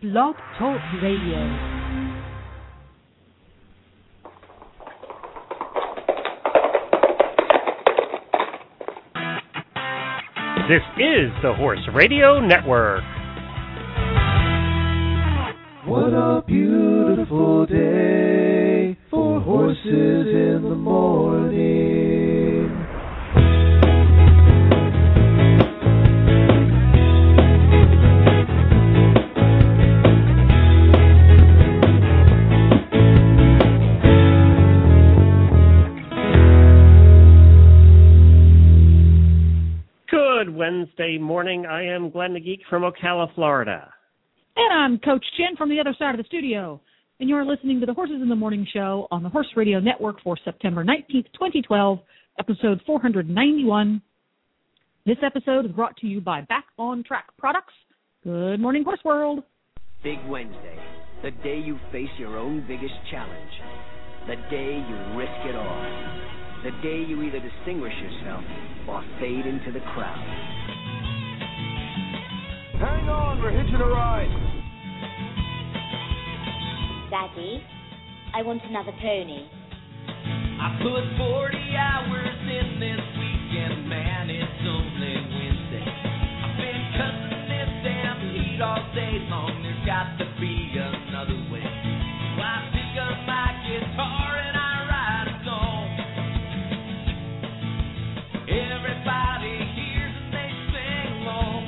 Blog Talk Radio. This is the Horse Radio Network. What a beautiful day for horses in the morning. Good Wednesday morning. I am Glenn the Geek from Ocala, Florida. And I'm Coach Jen from the other side of the studio. And you're listening to the Horses in the Morning show on the Horse Radio Network for September 19th, 2012, episode 491. This episode is brought to you by Back on Track Products. Good morning, Horse World. Big Wednesday, the day you face your own biggest challenge. The day you risk it all. The day you either distinguish yourself or fade into the crowd. Hang on, we're hitching a ride. Daddy, I want another pony. I put 40 hours in this weekend, man, it's only Wednesday. I've been cussing this damn heat all day long, there's got to be another way. So I pick up my guitar and I write a song. Everybody hears and they sing along.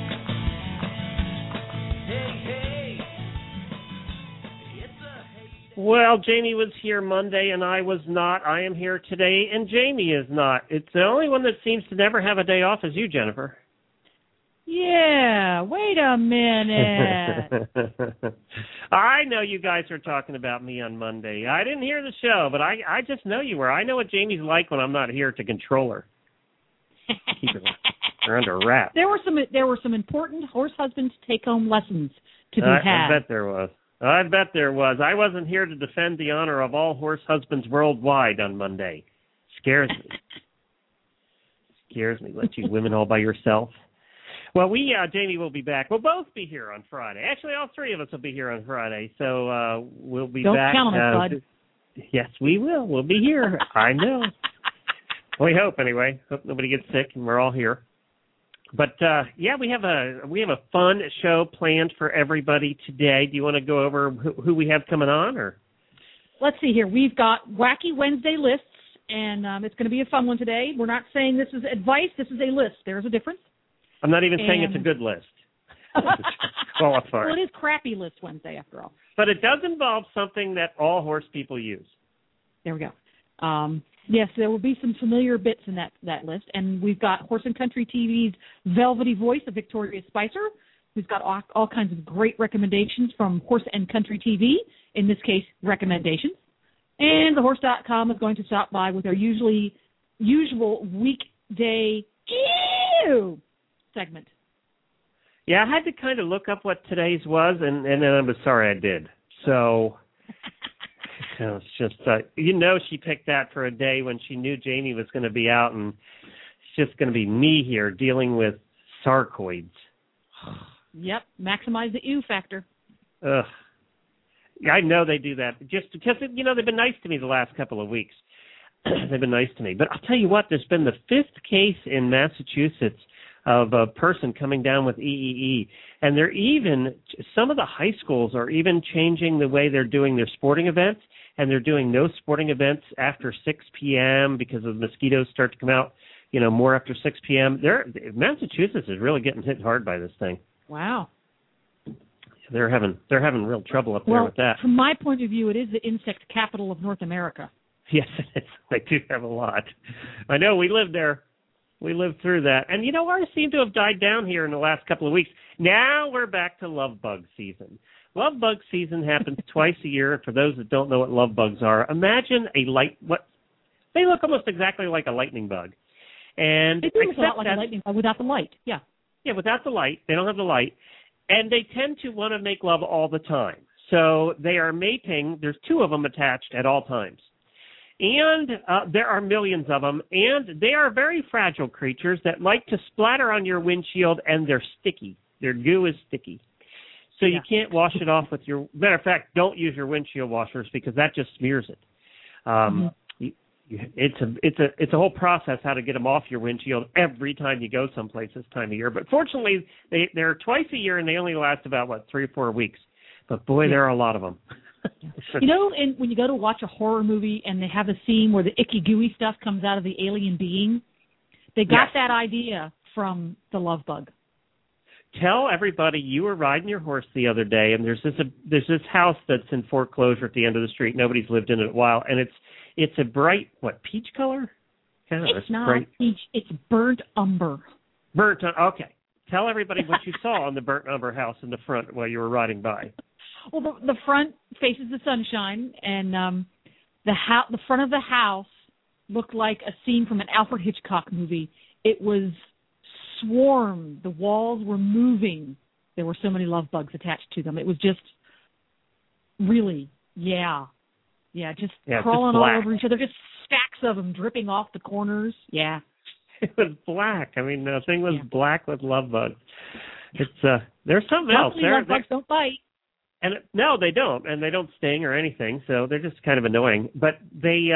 Hey, hey, it's a heyday. Well, Jamie was here Monday and I was not. I am here today and Jamie is not. It's the only one that seems to never have a day off is you, Jennifer. Yeah, wait a minute. I know you guys are talking about me on Monday. I didn't hear the show, but I just know you were. I know what Jamie's like when I'm not here to control her. Keep her under wraps. There were some important horse husbands take-home lessons to be had. I bet there was. I wasn't here to defend the honor of all horse husbands worldwide on Monday. Scares me. Let you women all by yourself. Well, Jamie will be back. We'll both be here on Friday. Actually, all three of us will be here on Friday. So we'll be Don't back. Don't count on us, bud. Yes, we will. We'll be here. I know. We hope anyway. Hope nobody gets sick and we're all here. But we have a fun show planned for everybody today. Do you want to go over who we have coming on, or? Let's see here. We've got Wacky Wednesday lists, and it's going to be a fun one today. We're not saying this is advice. This is a list. There's a difference. I'm not even saying it's a good list. Well, it is Crappy List Wednesday after all. But it does involve something that all horse people use. There we go. Yes, there will be some familiar bits in that list. And we've got Horse and Country TV's velvety voice of Victoria Spicer, who's got all kinds of great recommendations from Horse and Country TV, in this case, recommendations. And thehorse.com is going to stop by with our usual weekday segment. Yeah, I had to kind of look up what today's was, and then I was sorry I did. So... it's just, she picked that for a day when she knew Jamie was going to be out, and it's just going to be me here dealing with sarcoids. Yep, maximize the ew factor. Ugh. I know they do that just because, they've been nice to me the last couple of weeks. They've been nice to me. But I'll tell you what, there's been the 5th case in Massachusetts of a person coming down with EEE. And some of the high schools are even changing the way they're doing their sporting events. And they're doing no sporting events after 6 p.m. because the mosquitoes start to come out, more after 6 p.m. Massachusetts is really getting hit hard by this thing. Wow. They're having real trouble up there with that. From my point of view, it is the insect capital of North America. Yes, it is. They do have a lot. I know. We lived there. We lived through that. And, ours seem to have died down here in the last couple of weeks. Now we're back to love bug season. Love bug season happens twice a year. And for those that don't know what love bugs are, imagine they look almost exactly like a lightning bug. And they do look a lot like a lightning bug without the light. Yeah. Yeah, without the light. They don't have the light. And they tend to want to make love all the time. So they are mating. There's 2 of them attached at all times. And there are millions of them, and they are very fragile creatures that like to splatter on your windshield, and they're sticky. Their goo is sticky. So you can't wash it off with your. Matter of fact, don't use your windshield washers because that just smears it. It's a whole process how to get them off your windshield every time you go someplace this time of year. But fortunately, they're twice a year and they only last about 3 or 4 weeks. But boy, there are a lot of them. You know, and when you go to watch a horror movie and they have a scene where the icky gooey stuff comes out of the alien being, they got that idea from the love bug. Tell everybody you were riding your horse the other day, and there's this house that's in foreclosure at the end of the street. Nobody's lived in it in a while, and it's a bright peach color? It's not peach. It's burnt umber. Okay. Tell everybody what you saw on the burnt umber house in the front while you were riding by. Well, the front faces the sunshine, and the front of the house looked like a scene from an Alfred Hitchcock movie. It was swarmed. The walls were moving. There were so many love bugs attached to them. It was just really, just crawling all over each other. Just stacks of them dripping off the corners. Yeah. It was black. I mean, the thing was black with love bugs. It's there's something else. Love bugs don't bite. And no, they don't, and they don't sting or anything. So they're just kind of annoying. But they,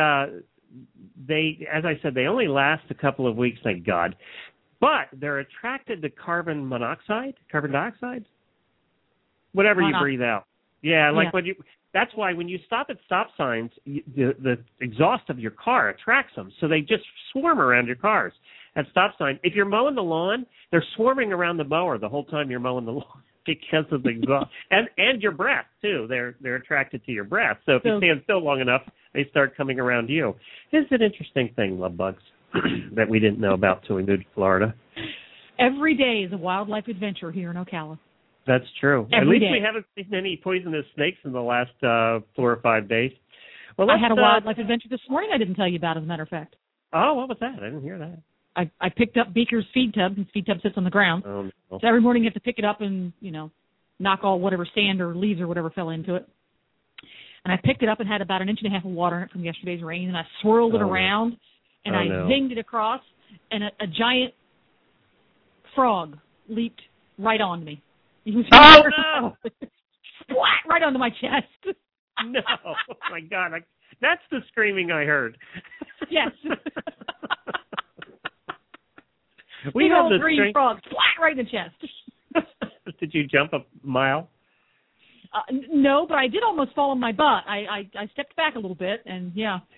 as I said, they only last a couple of weeks. Thank God. But they're attracted to carbon dioxide, whatever you breathe out. Yeah, when you. That's why when you stop at stop signs, the exhaust of your car attracts them. So they just swarm around your cars at stop signs. If you're mowing the lawn, they're swarming around the mower the whole time you're mowing the lawn because of the exhaust. and your breath, too. They're attracted to your breath. So if you stand still long enough, they start coming around you. It's an interesting thing, love bugs, that we didn't know about till we moved to Florida. Every day is a wildlife adventure here in Ocala. That's true. Every At least day. we haven't seen any poisonous snakes in the last 4 or 5 days. Well, I had a wildlife adventure this morning I didn't tell you about, as a matter of fact. Oh, what was that? I didn't hear that. I picked up Beaker's feed tub. His feed tub sits on the ground. Oh, no. So every morning you have to pick it up and, knock all whatever sand or leaves or whatever fell into it. And I picked it up and had about 1.5 inches of water in it from yesterday's rain, and I swirled it around, and I zinged it across, and a giant frog leaped right onto me. No! Splat right onto my chest. No. Oh, my God. That's the screaming I heard. Yes. We Big have old the green frog, splat right in the chest. Did you jump a mile? No, but I did almost fall on my butt. I stepped back a little bit, and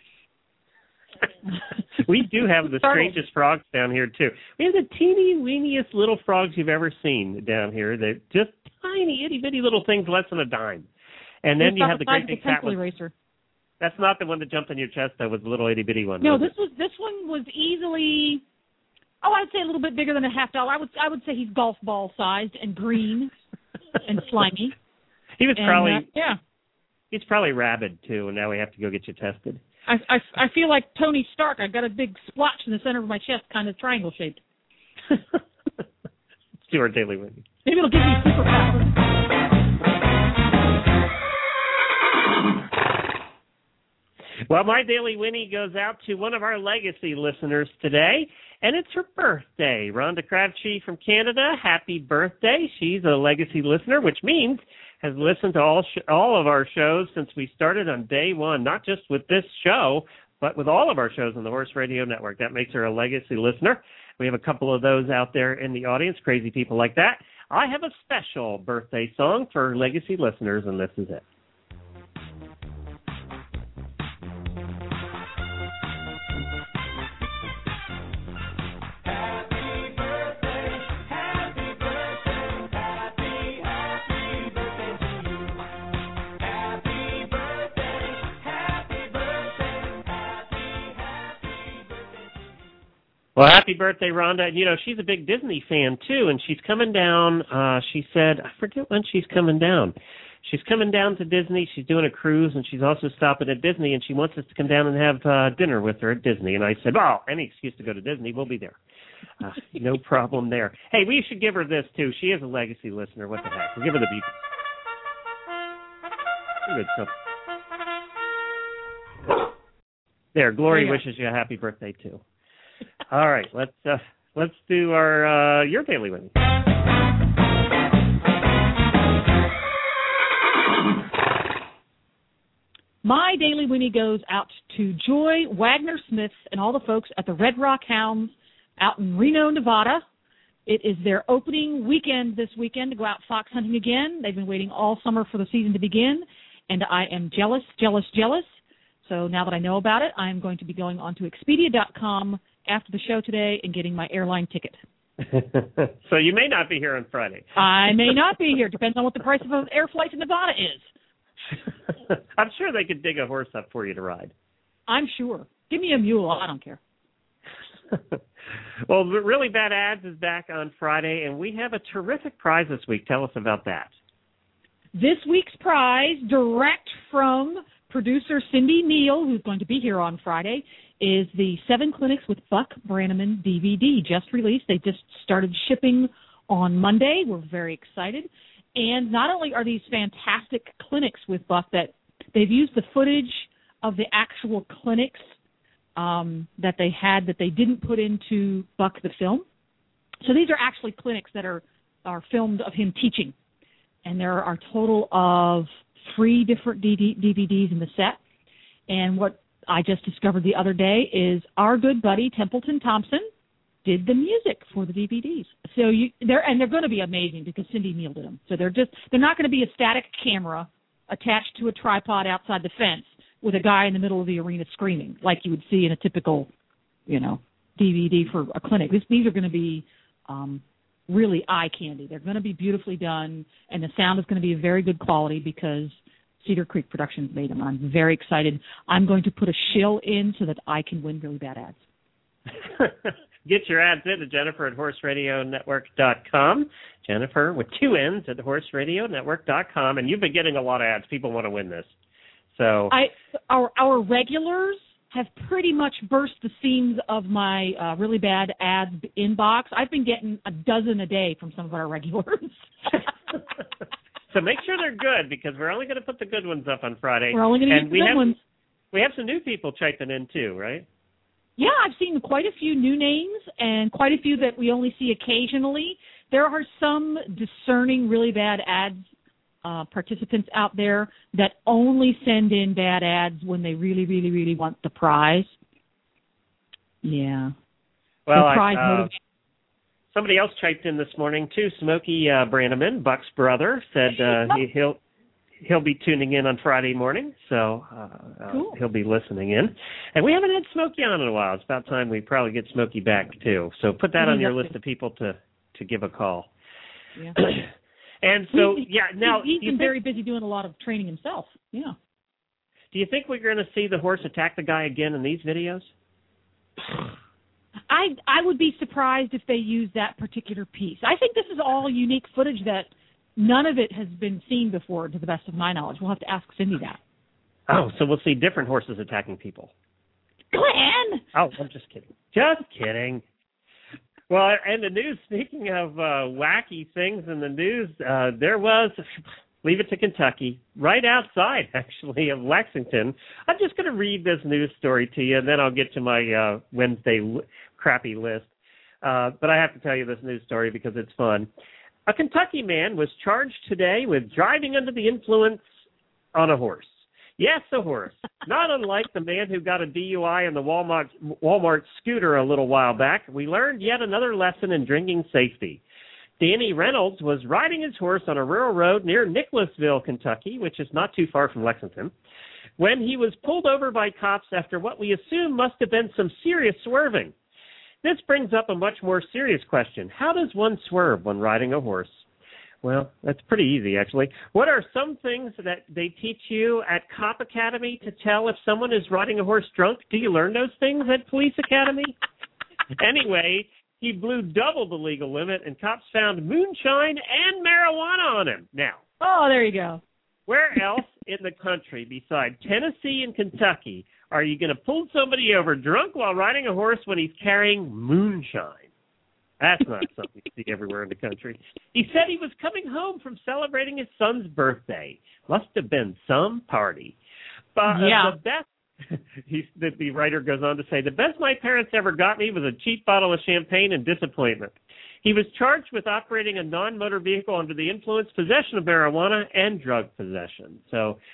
We do have the strangest frogs down here, too. We have the teeny, weeniest little frogs you've ever seen down here. They're just tiny, itty-bitty little things less than a dime. And then you have the great big fat one. Eraser. That's not the one that jumped on your chest, though. It was the little itty-bitty one. No, this one was easily, I'd say a little bit bigger than a $50. I would say he's golf ball sized and green and slimy. He was probably he's probably rabid, too, and now we have to go get you tested. I feel like Tony Stark. I've got a big splotch in the center of my chest, kind of triangle shaped. Let's do our Daily Winnie. Maybe it'll give me superpowers. Well, my Daily Winnie goes out to one of our legacy listeners today, and it's her birthday. Rhonda Crabtree from Canada, happy birthday. She's a legacy listener, which means has listened to all of our shows since we started on day one, not just with this show, but with all of our shows on the Horse Radio Network. That makes her a legacy listener. We have a couple of those out there in the audience, crazy people like that. I have a special birthday song for legacy listeners, and this is it. Well, happy birthday, Rhonda. And, she's a big Disney fan, too, and she's coming down. She said, I forget when she's coming down. She's coming down to Disney. She's doing a cruise, and she's also stopping at Disney, and she wants us to come down and have dinner with her at Disney. And I said, any excuse to go to Disney, we'll be there. No problem there. Hey, we should give her this, too. She is a legacy listener. What the heck? We'll give her the beat. Good stuff. There, Glory wishes you a happy birthday, too. All right, let's do our your Daily Winnie. my daily Winnie goes out to Joy Wagner-Smith and all the folks at the Red Rock Hounds out in Reno, Nevada. It is their opening weekend this weekend to go out fox hunting again. They've been waiting all summer for the season to begin, and I am jealous. So now that I know about it, I'm going to be going on to Expedia.com after the show today and getting my airline ticket. So you may not be here on Friday. I may not be here. Depends on what the price of an air flight to Nevada is. I'm sure they could dig a horse up for you to ride. I'm sure. Give me a mule. I don't care. Well, Really Bad Ads is back on Friday, and we have a terrific prize this week. Tell us about that. This week's prize, direct from producer Cindy Neal, who's going to be here on Friday, is the 7 Clinics with Buck Brannaman DVD, just released. They just started shipping on Monday. We're very excited. And not only are these fantastic clinics with Buck, that they've used the footage of the actual clinics that they had that they didn't put into Buck the film. So these are actually clinics that are filmed of him teaching. And there are a total of 3 different DVDs in the set. And what I just discovered the other day is our good buddy Templeton Thompson did the music for the DVDs. So they're going to be amazing because Cindy Neal did them. So they're not going to be a static camera attached to a tripod outside the fence with a guy in the middle of the arena screaming like you would see in a typical, DVD for a clinic. These are going to be really eye candy. They're going to be beautifully done, and the sound is going to be very good quality because Cedar Creek Productions made them. I'm very excited. I'm going to put a shill in so that I can win Really Bad Ads. Get your ads in to Jennifer at horseradionetwork.com. Jennifer with 2 N's at horseradionetwork.com. And you've been getting a lot of ads. People want to win this. So our regulars have pretty much burst the seams of my Really Bad Ads inbox. I've been getting a dozen a day from some of our regulars. So make sure they're good because we're only going to put the good ones up on Friday. We're only going to get the good ones. We have some new people chiming in too, right? Yeah, I've seen quite a few new names and quite a few that we only see occasionally. There are some discerning Really Bad Ads participants out there that only send in bad ads when they really, really, really want the prize. Yeah. Well, somebody else chimed in this morning too. Smokey Brannaman, Buck's brother, said he'll be tuning in on Friday morning, so cool. He'll be listening in. And we haven't had Smokey on in a while. It's about time we probably get Smokey back too. So put that on your list of people to give a call. Yeah. And so, he's been very busy doing a lot of training himself. Yeah. Do you think we're going to see the horse attack the guy again in these videos? I would be surprised if they use that particular piece. I think this is all unique footage that none of it has been seen before, to the best of my knowledge. We'll have to ask Cindy that. Oh, so we'll see different horses attacking people. Glenn! Oh, I'm just kidding. Just kidding. Well, and the news, speaking of wacky things in the news, there was, leave it to Kentucky, right outside, actually, of Lexington. I'm just going to read this news story to you, and then I'll get to my Wednesday crappy list. But I have to tell you this news story because it's fun. A Kentucky man was charged today with driving under the influence on a horse. Yes, a horse. Not unlike the man who got a DUI in the Walmart scooter a little while back, we learned yet another lesson in drinking safety. Danny Reynolds was riding his horse on a rural road near Nicholasville, Kentucky, which is not too far from Lexington, when he was pulled over by cops after what we assume must have been some serious swerving. This brings up a much more serious question. How does one swerve when riding a horse? Well, that's pretty easy, actually. What are some things that they teach you at Cop Academy to tell if someone is riding a horse drunk? Do you learn those things at Police Academy? Anyway, he blew double the legal limit, and cops found moonshine and marijuana on him. Now, there you go. Where else in the country besides Tennessee and Kentucky are you going to pull somebody over drunk while riding a horse when he's carrying moonshine? That's not something you see everywhere in the country. He said he was coming home from celebrating his son's birthday. Must have been some party. But the best, the writer goes on to say, the best my parents ever got me was a cheap bottle of champagne and disappointment. He was charged with operating a non-motor vehicle under the influence, possession of marijuana, and drug possession. So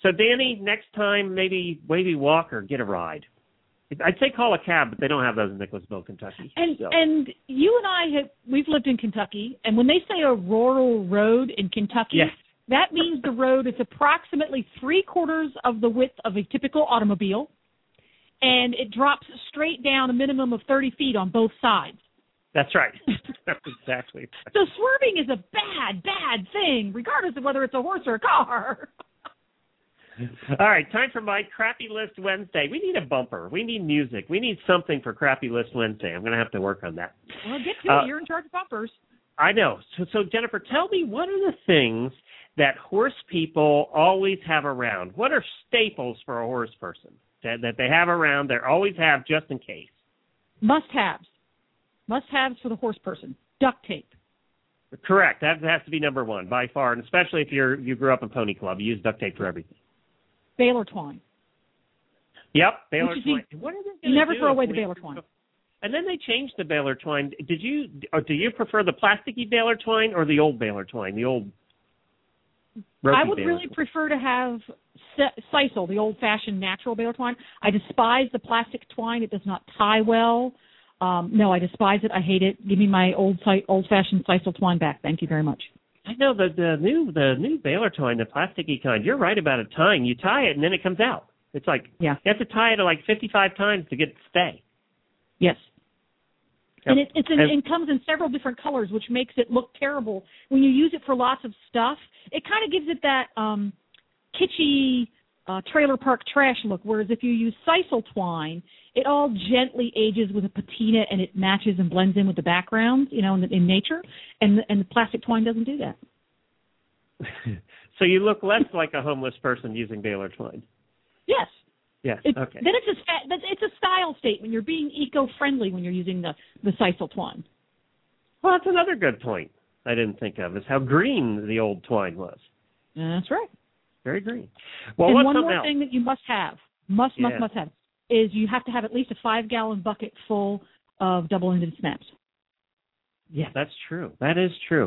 So, Danny, next time, maybe walk or get a ride. I'd say call a cab, but they don't have those in Nicholasville, Kentucky. And you and I we've lived in Kentucky, and when they say a rural road in Kentucky, yes. That means the road is approximately 3/4 of the width of a typical automobile, and it drops straight down a minimum of 30 feet on both sides. That's right. That's exactly. So swerving is a bad thing, regardless of whether it's a horse or a car. All right, time for my Crappy List Wednesday. We need a bumper. We need music. We need something for Crappy List Wednesday. I'm going to have to work on that. Well, get to it. You're in charge of bumpers. I know. So, Jennifer, tell me, what are the things that horse people always have around? What are staples for a horse person that they have around, they always have just in case? Must-haves. Must-haves for the horse person. Duct tape. Correct. That has to be number one by far, and especially if you grew up in Pony Club. You use duct tape for everything. Baler twine. Yep, baler twine. What are they you never throw away the baler twine. And then they changed the baler twine. Do you prefer the plasticky baler twine or the old baler twine? The old. I would really prefer to have sisal, the old-fashioned natural baler twine. I despise the plastic twine. It does not tie well. No, I despise it. I hate it. Give me my old-fashioned sisal twine back. Thank you very much. I know the new baler twine, the plasticky kind. You're right about it tying. You tie it and then it comes out. It's like you have to tie it like 55 times to get it to stay. Yes. Yep. And it comes in several different colors, which makes it look terrible. When you use it for lots of stuff, it kind of gives it that kitschy trailer park trash look, whereas if you use sisal twine, it all gently ages with a patina and it matches and blends in with the background, in nature, and the plastic twine doesn't do that. So you look less like a homeless person using baler twine. Yes. Yes. Okay. Then it's a style statement. You're being eco-friendly when you're using the sisal twine. Well, that's another good point I didn't think of, is how green the old twine was. That's right. Very green. Well, and what's one more else? thing that you must have, must have, is you have to have at least a 5-gallon bucket full of double-ended snaps. Yeah, that's true. That is true.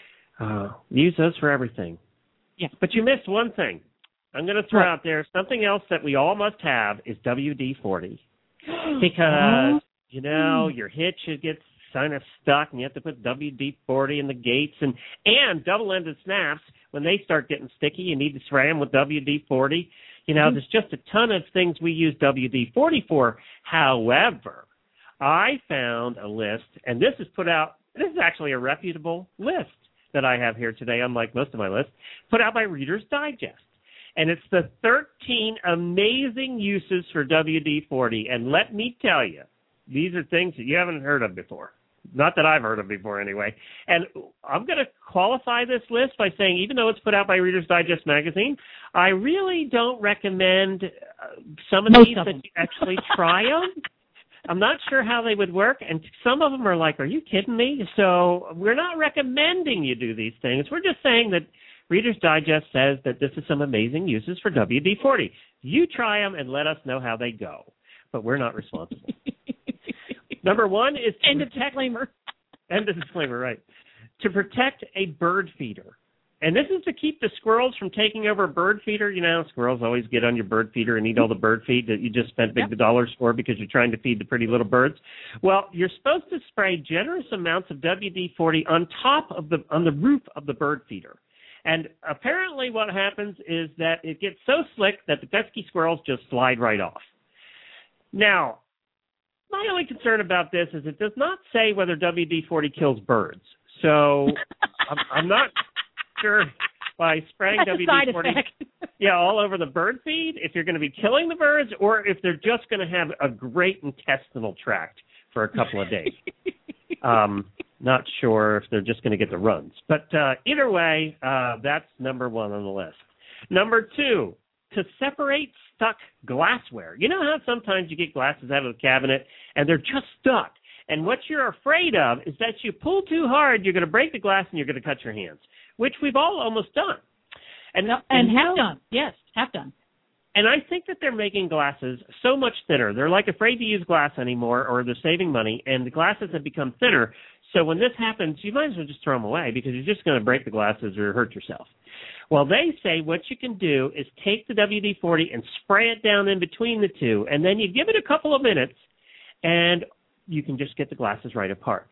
Use those for everything. Yeah. But you missed one thing. I'm going to throw out there something else that we all must have is WD-40. Because, your hitch gets kind of stuck and you have to put WD-40 in the gates. And double-ended snaps, when they start getting sticky, you need to spray them with WD-40. There's just a ton of things we use WD-40 for. However, I found a list, and this is actually a reputable list that I have here today, unlike most of my lists, put out by Reader's Digest. And it's the 13 amazing uses for WD-40. And let me tell you, these are things that you haven't heard of before. Not that I've heard of before, anyway. And I'm going to qualify this list by saying, even though it's put out by Reader's Digest magazine, I really don't recommend some of these that you actually try them. I'm not sure how they would work, and some of them are like, are you kidding me? So we're not recommending you do these things. We're just saying that Reader's Digest says that this is some amazing uses for WD-40. You try them and let us know how they go, but we're not responsible. Number one is to End of disclaimer. End of disclaimer, right. To protect a bird feeder. And this is to keep the squirrels from taking over a bird feeder. Squirrels always get on your bird feeder and eat all the bird feed that you just spent big dollars for because you're trying to feed the pretty little birds. Well, you're supposed to spray generous amounts of WD-40 on the roof of the bird feeder. And apparently what happens is that it gets so slick that the pesky squirrels just slide right off. Now, my only concern about this is it does not say whether WD-40 kills birds. So I'm not sure by spraying WD-40 all over the bird feed if you're going to be killing the birds or if they're just going to have a great intestinal tract for a couple of days. Not sure if they're just going to get the runs. But either way, that's number one on the list. Number two, to separate stuck glassware. You know how sometimes you get glasses out of the cabinet and they're just stuck. And what you're afraid of is that you pull too hard, you're going to break the glass and you're going to cut your hands, which we've all almost done. And have done. Yes, have done. And I think that they're making glasses so much thinner. They're like afraid to use glass anymore or they're saving money, and the glasses have become thinner. So when this happens, you might as well just throw them away because you're just going to break the glasses or hurt yourself. Well, they say what you can do is take the WD-40 and spray it down in between the two, and then you give it a couple of minutes, and you can just get the glasses right apart.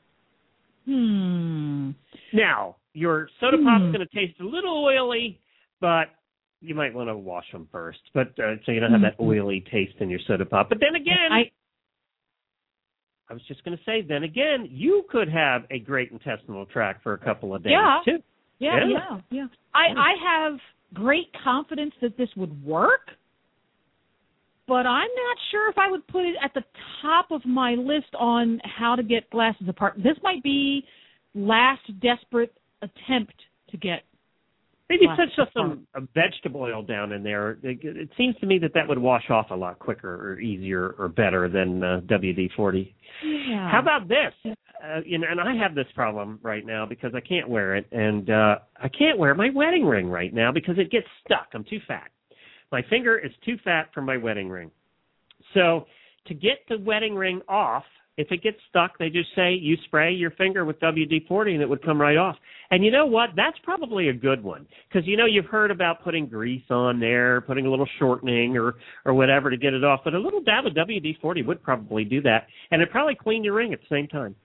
Now, your soda pop's going to taste a little oily, but you might want to wash them first, but so you don't have that oily taste in your soda pop. But then again, I was just going to say, then again, you could have a great intestinal tract for a couple of days, too. Yeah. I have great confidence that this would work, but I'm not sure if I would put it at the top of my list on how to get glasses apart. This might be last desperate attempt to get maybe put some vegetable oil down in there. It seems to me that would wash off a lot quicker or easier or better than WD-40. Yeah. How about this? And I have this problem right now because I can't wear it, and I can't wear my wedding ring right now because it gets stuck. I'm too fat. My finger is too fat for my wedding ring. So to get the wedding ring off, if it gets stuck, they just say you spray your finger with WD-40 and it would come right off. And you know what? That's probably a good one because, you've heard about putting grease on there, putting a little shortening or whatever to get it off. But a little dab of WD-40 would probably do that. And it'd probably clean your ring at the same time.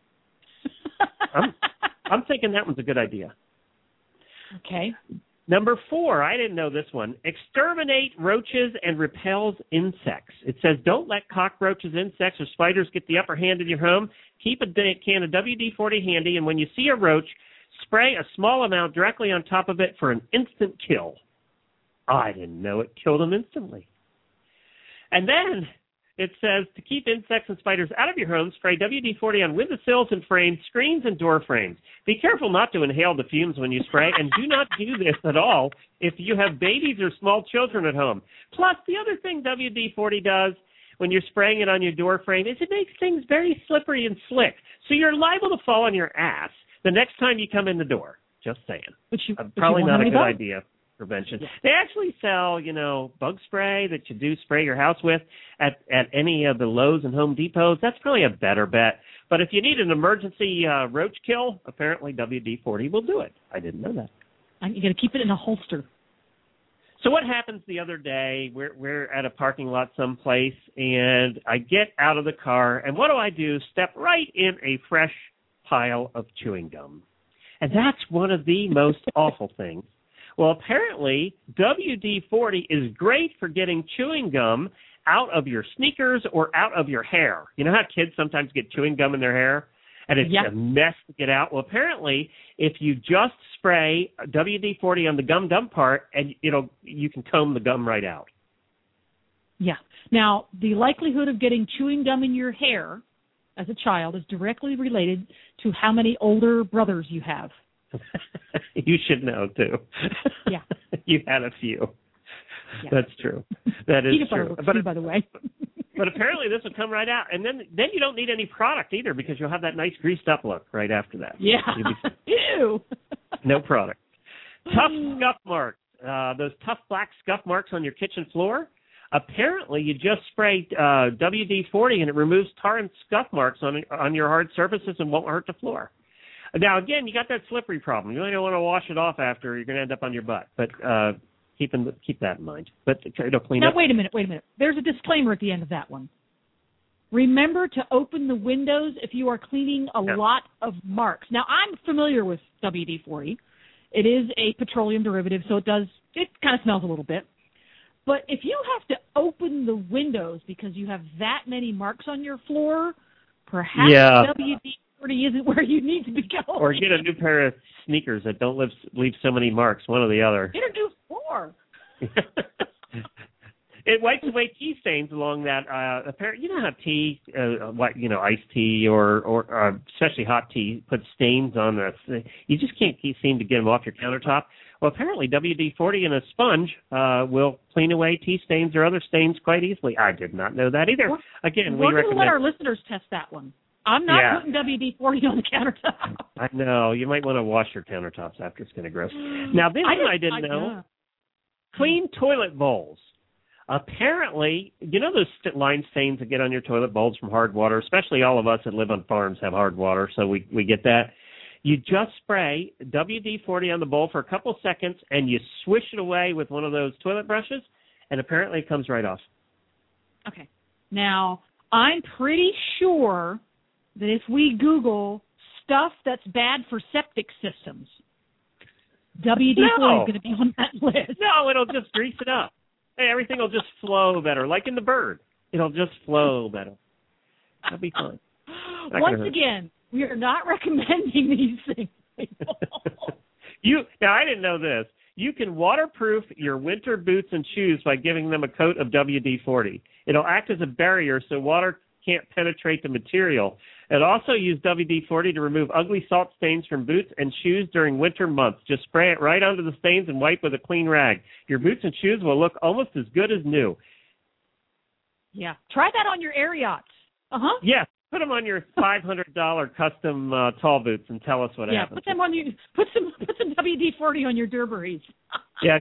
I'm thinking that one's a good idea. Okay. Number 4, I didn't know this one. Exterminate roaches and repels insects. It says don't let cockroaches, insects, or spiders get the upper hand in your home. Keep a can of WD-40 handy, and when you see a roach, spray a small amount directly on top of it for an instant kill. I didn't know it killed them instantly. And then it says to keep insects and spiders out of your home, spray WD-40 on windowsills and frames, screens, and door frames. Be careful not to inhale the fumes when you spray, and do not do this at all if you have babies or small children at home. Plus, the other thing WD-40 does when you're spraying it on your door frame is it makes things very slippery and slick, so you're liable to fall on your ass the next time you come in the door. Just saying. Probably not a good idea. Prevention. Yeah. They actually sell, bug spray that you do spray your house with at any of the Lowe's and Home Depots. That's probably a better bet. But if you need an emergency roach kill, apparently WD-40 will do it. I didn't know that. You got to keep it in a holster. So what happens the other day? We're at a parking lot someplace, and I get out of the car, and what do? Step right in a fresh pile of chewing gum. And that's one of the most awful things. Well, apparently, WD-40 is great for getting chewing gum out of your sneakers or out of your hair. You know how kids sometimes get chewing gum in their hair? And it's a mess to get out? Well, apparently, if you just spray WD-40 on the gum dump part, and you can comb the gum right out. Yeah. Now, the likelihood of getting chewing gum in your hair as a child is directly related to how many older brothers you have. You should know, too. Yeah. You had a few. Yeah. That's true. That is true. But, by the way. But apparently this will come right out. And then you don't need any product either because you'll have that nice greased up look right after that. Yeah. Ew. No product. Tough scuff marks. Those tough black scuff marks on your kitchen floor. Apparently you just spray WD-40 and it removes tar and scuff marks on your hard surfaces and won't hurt the floor. Now, again, you got that slippery problem. You really don't want to wash it off after. You're going to end up on your butt. But keep that in mind. But it'll clean up. Now, wait a minute. There's a disclaimer at the end of that one. Remember to open the windows if you are cleaning a lot of marks. Now, I'm familiar with WD-40. It is a petroleum derivative, so it kind of smells a little bit. But if you have to open the windows because you have that many marks on your floor, perhaps WD-40 isn't where you need to be going. Or get a new pair of sneakers that don't leave so many marks, one or the other. Get a new floor. It wipes away tea stains along that. You know how tea, iced tea or especially hot tea, puts stains on the. You just can't seem to get them off your countertop. Well, apparently WD-40 and a sponge will clean away tea stains or other stains quite easily. I did not know that either. Again, we recommend. We're going to let our listeners test that one. I'm not putting WD-40 on the countertop. I know. You might want to wash your countertops after. It's kind of gross. Now, this one I didn't know. Clean toilet bowls. Apparently, those line stains that get on your toilet bowls from hard water, especially all of us that live on farms have hard water, so we get that. You just spray WD-40 on the bowl for a couple seconds, and you swish it away with one of those toilet brushes, and apparently it comes right off. Okay. Now, I'm pretty sure that if we Google stuff that's bad for septic systems, WD-40 is going to be on that list. No, it'll just grease it up. Hey, everything will just flow better, like in the bird. It'll just flow better. That'll be fun. Once again, we are not recommending these things. Now, I didn't know this. You can waterproof your winter boots and shoes by giving them a coat of WD-40. It'll act as a barrier so water can't penetrate the material. It also uses WD-40 to remove ugly salt stains from boots and shoes during winter months. Just spray it right onto the stains and wipe with a clean rag. Your boots and shoes will look almost as good as new. Yeah. Try that on your air yachts. Uh-huh. Yeah. Put them on your $500 custom tall boots and tell us what happens. Yeah, put them on you. Put some WD-40 on your Durberries. Yeah,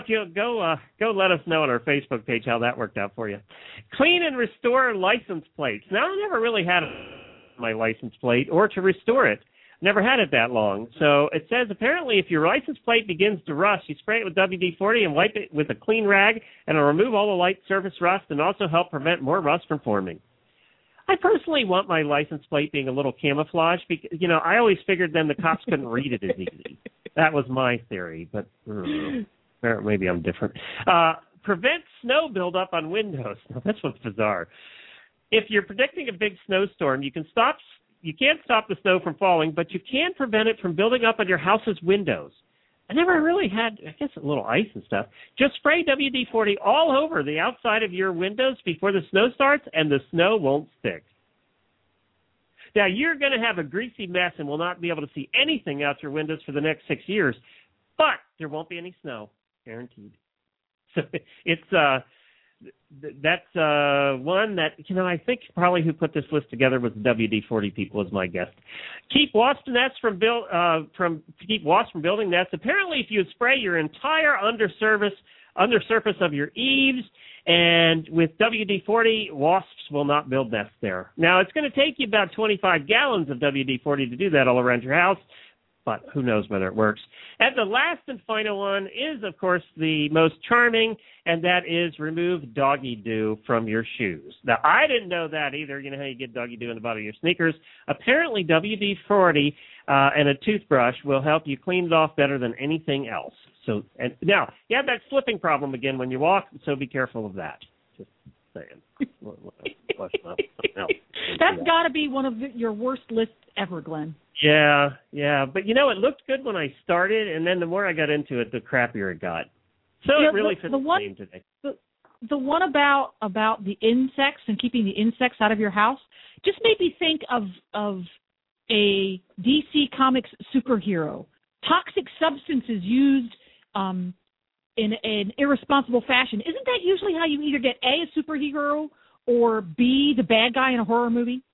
go let us know on our Facebook page how that worked out for you. Clean and restore license plates. Now, I never really had my license plate or to restore it. Never had it that long. So it says apparently if your license plate begins to rust, you spray it with WD-40 and wipe it with a clean rag, and it'll remove all the light surface rust and also help prevent more rust from forming. I personally want my license plate being a little camouflage because, I always figured then the cops couldn't read it as easy. That was my theory, but maybe I'm different. Prevent snow buildup on windows. Now, that's what's bizarre. If you're predicting a big snowstorm, you can't stop the snow from falling, but you can prevent it from building up on your house's windows. I never really had, a little ice and stuff. Just spray WD-40 all over the outside of your windows before the snow starts, and the snow won't stick. Now, you're going to have a greasy mess and will not be able to see anything out your windows for the next 6 years, but there won't be any snow, guaranteed. So that's one that, I think probably who put this list together was the WD-40 people, is my guess. Keep wasp nets from building nests. Apparently, if you spray your entire undersurface of your eaves, and with WD-40, wasps will not build nests there. Now, it's going to take you about 25 gallons of WD-40 to do that all around your house, but who knows whether it works. And the last and final one is, of course, the most charming, and that is remove doggy dew from your shoes. Now, I didn't know that either. You know how you get doggy dew in the bottom of your sneakers? Apparently, WD-40 and a toothbrush will help you clean it off better than anything else. So, and now, you have that slipping problem again when you walk, so be careful of that. Just saying. That's got to be one of your worst lists ever, Glenn. Yeah, but it looked good when I started, and then the more I got into it, the crappier it got. So it really fits the name today. The one about the insects and keeping the insects out of your house just made me think of a DC Comics superhero. Toxic substances used in an irresponsible fashion. Isn't that usually how you either get A, a superhero, or B, the bad guy in a horror movie?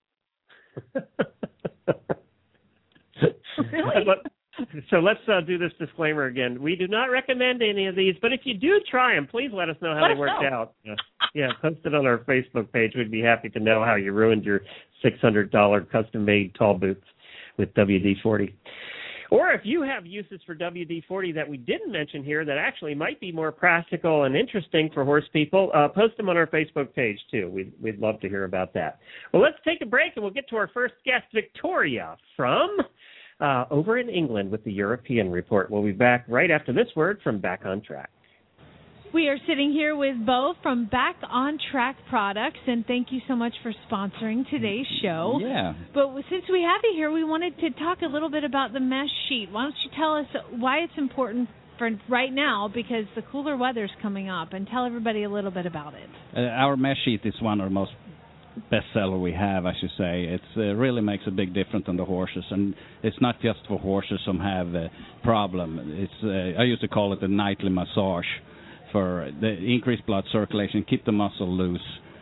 Really? So let's do this disclaimer again. We do not recommend any of these, but if you do try them, please let us know how they worked out. Yeah, post it on our Facebook page. We'd be happy to know how you ruined your $600 custom-made tall boots with WD-40. Or if you have uses for WD-40 that we didn't mention here that actually might be more practical and interesting for horse people, post them on our Facebook page, too. We'd love to hear about that. Well, let's take a break, and we'll get to our first guest, Victoria, from over in England with the European Report. We'll be back right after this word from Back on Track. We are sitting here with Bo from Back on Track Products, and thank you so much for sponsoring today's show. Yeah. But since we have you here, we wanted to talk a little bit about the mesh sheet. Why don't you tell us why it's important for right now, because the cooler weather's coming up, and tell everybody a little bit about it. Our mesh sheet is one of the most bestseller we have, I should say. It really makes a big difference on the horses, and it's not just for horses who have a problem. It's I used to call it the nightly massage for the increased blood circulation, keep the muscle loose,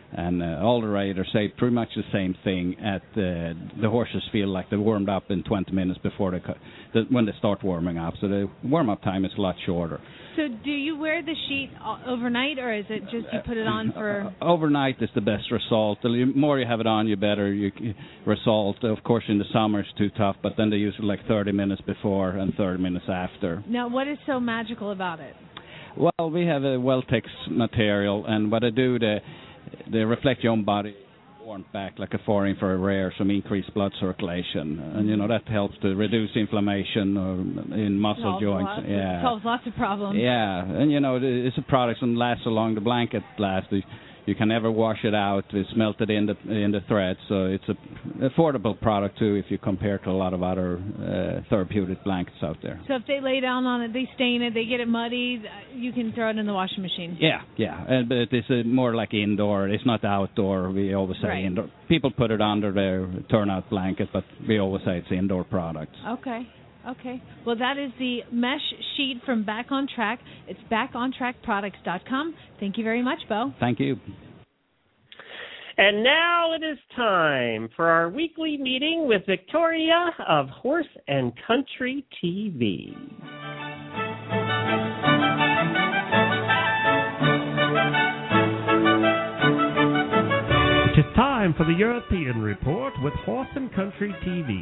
And all the riders say pretty much the same thing. The horses feel like they warmed up in 20 minutes before when they start warming up. So the warm-up time is a lot shorter. So do you wear the sheet overnight, or is it just you put it on for... Overnight is the best result. The more you have it on, you better result. Of course, in the summer it's too tough, but then they use it like 30 minutes before and 30 minutes after. Now, what is so magical about it? Well, we have a Weltex material, and what I do, they reflect your own body warmth back like a 4-infrared rare, some increased blood circulation, and that helps to reduce inflammation in muscle joints. It solves lots of problems. Yeah, and it's a product that lasts so long. The blanket lasts. You can never wash it out. It's melted in the thread, so it's an affordable product too if you compare to a lot of other therapeutic blankets out there. So if they lay down on it, they stain it, they get it muddy, you can throw it in the washing machine. Yeah, but it's more like indoor. It's not outdoor. We always say indoor. People put it under their turnout blanket, but we always say it's indoor product. Okay. Well, that is the mesh sheet from Back on Track. It's backontrackproducts.com. Thank you very much, Bo. Thank you. And now it is time for our weekly meeting with Victoria of Horse and Country TV. It is time for the European Report with Horse and Country TV.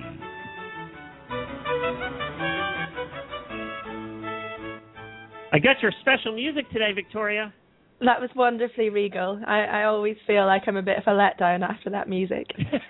I got your special music today, Victoria. That was wonderfully regal. I always feel like I'm a bit of a letdown after that music.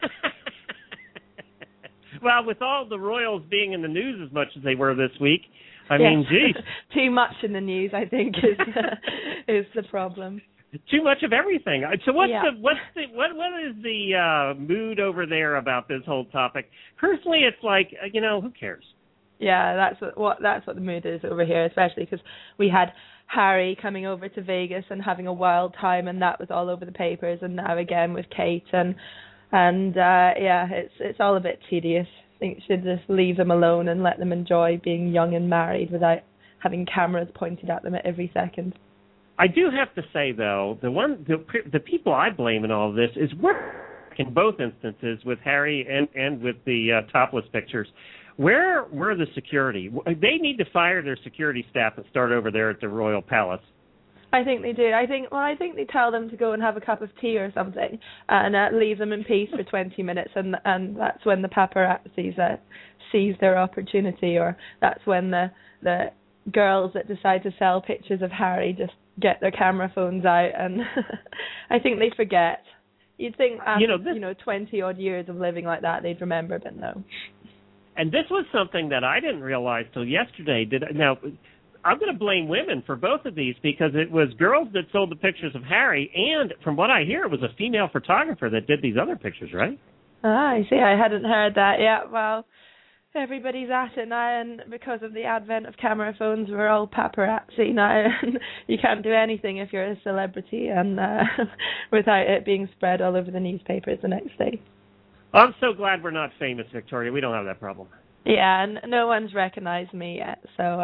Well, with all the royals being in the news as much as they were this week, I mean, geez. Too much in the news, I think, is the problem. Too much of everything. So what is the mood over there about this whole topic? Personally, it's like, who cares? Yeah, that's what the mood is over here, especially because we had Harry coming over to Vegas and having a wild time, and that was all over the papers. And now again with Kate, and it's all a bit tedious. I think you should just leave them alone and let them enjoy being young and married without having cameras pointed at them at every second. I do have to say though, the people I blame in all of this is in both instances with Harry and with the topless pictures. Where were the security? They need to fire their security staff and start over there at the Royal Palace. I think they do. I think they tell them to go and have a cup of tea or something and leave them in peace for 20 minutes, and that's when the paparazzi seize their opportunity, or that's when the girls that decide to sell pictures of Harry just get their camera phones out, and I think they forget. You'd think after 20-odd years of living like that, they'd remember, but no. And this was something that I didn't realize till yesterday. Now, I'm going to blame women for both of these because it was girls that sold the pictures of Harry, and from what I hear, it was a female photographer that did these other pictures, right? I see. I hadn't heard that yet. Well, everybody's at it now, and because of the advent of camera phones, we're all paparazzi now. You can't do anything if you're a celebrity, and without it being spread all over the newspapers the next day. I'm so glad we're not famous, Victoria. We don't have that problem. Yeah, and no one's recognized me yet. So,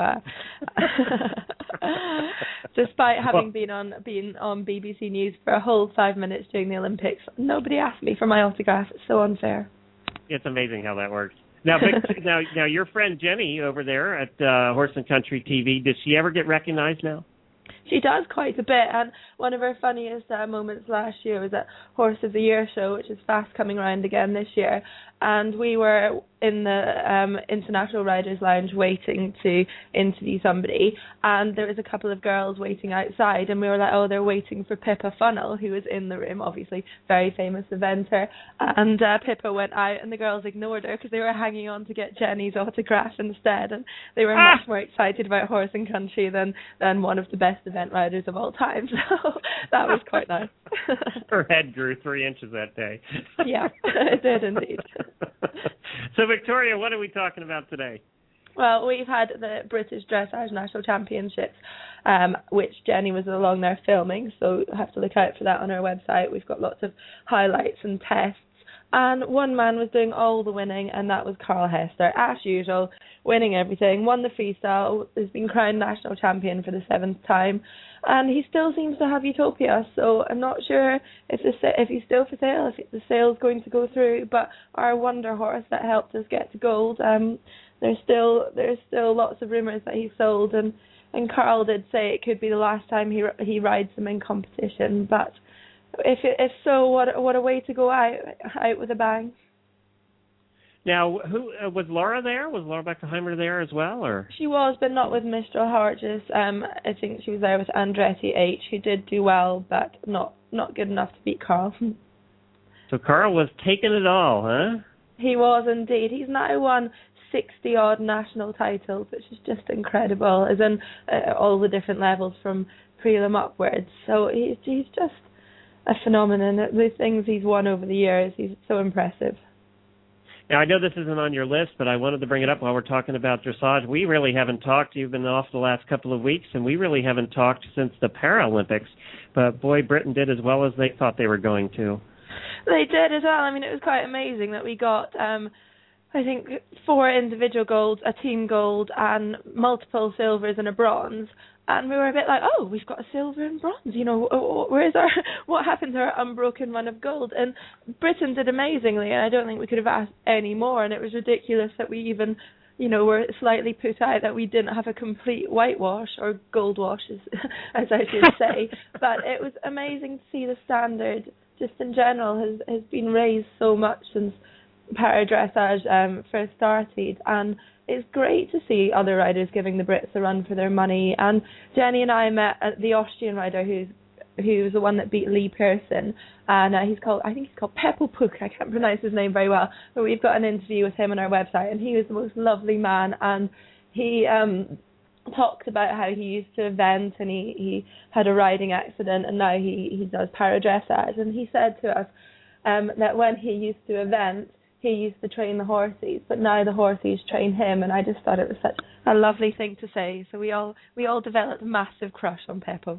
despite having been on BBC News for a whole 5 minutes during the Olympics, nobody asked me for my autograph. It's so unfair. It's amazing how that works. Now, now your friend Jenny over there at Horse and Country TV, does she ever get recognized now? She does quite a bit, and one of her funniest moments last year was at Horse of the Year show, which is fast coming around again this year, and we were in the International Riders Lounge waiting to interview somebody, and there was a couple of girls waiting outside, and we were like, oh, they're waiting for Pippa Funnell, who was in the room, obviously, very famous eventer, and Pippa went out, and the girls ignored her because they were hanging on to get Jenny's autograph instead, and they were much more excited about Horse and Country than one of the best event riders of all time, so that was quite nice. Her head grew 3 inches that day. Yeah, it did indeed. So, Victoria, what are we talking about today? Well, we've had the British Dressage National Championships, which Jenny was along there filming, so you'll have to look out for that on our website. We've got lots of highlights and tests. And one man was doing all the winning, and that was Carl Hester. As usual, winning everything, won the freestyle, has been crowned national champion for the 7th time, and he still seems to have Utopia. So I'm not sure if he's still for sale, if the sale's going to go through. But our wonder horse that helped us get to gold, there's still lots of rumours that he's sold, and Carl did say it could be the last time he rides him in competition. But if so, what a way to go out with a bang. Now, who was Laura there? Was Laura Beckenheimer there as well, or? She was, but not with Mistral Harges. I think she was there with Andretti H, who did do well, but not good enough to beat Carl. So Carl was taking it all, huh? He was indeed. He's now won 60-odd national titles, which is just incredible, as in all the different levels from prelim upwards. So he's just a phenomenon. The things he's won over the years, he's so impressive. Now, I know this isn't on your list, but I wanted to bring it up while we're talking about dressage. We really haven't talked. You've been off the last couple of weeks, and we really haven't talked since the Paralympics. But, boy, Britain did as well as they thought they were going to. They did as well. I mean, it was quite amazing that we got, I think, 4 individual golds, a team gold, and multiple silvers and a bronze. And we were a bit like, oh, we've got a silver and bronze. You know, what happened to our unbroken run of gold? And Britain did amazingly, and I don't think we could have asked any more. And it was ridiculous that we even, were slightly put out that we didn't have a complete whitewash, or gold wash, as I should say. But it was amazing to see the standard, just in general, has been raised so much since para-dressage first started. And it's great to see other riders giving the Brits a run for their money. And Jenny and I met the Austrian rider who was the one that beat Lee Pearson, and I think he's called Peppo Puk. I can't pronounce his name very well, but we've got an interview with him on our website, and he was the most lovely man. And he talked about how he used to event, and he had a riding accident, and now he does para-dressage. And he said to us that when he used to event, he used to train the horses, but now the horses train him, and I just thought it was such a lovely thing to say. So we all developed a massive crush on Peppo.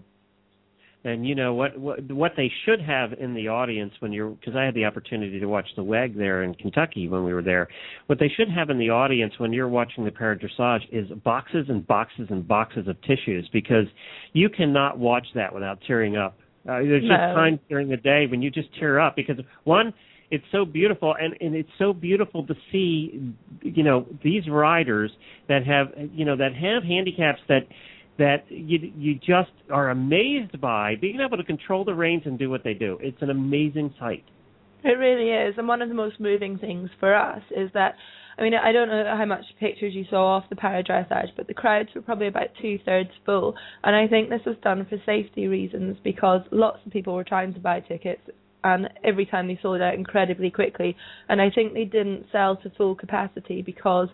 And what they should have in the audience because I had the opportunity to watch the WEG there in Kentucky when we were there. What they should have in the audience when you're watching the para-dressage is boxes and boxes and boxes of tissues, because you cannot watch that without tearing up. There's just times during the day when you just tear up because, one, it's so beautiful, and it's so beautiful to see, these riders that have handicaps that you just are amazed by being able to control the reins and do what they do. It's an amazing sight. It really is, and one of the most moving things for us is that, I mean, I don't know how much pictures you saw off the para-dressage, but the crowds were probably about 2/3 full, and I think this was done for safety reasons because lots of people were trying to buy tickets, and every time they sold out incredibly quickly. And I think they didn't sell to full capacity because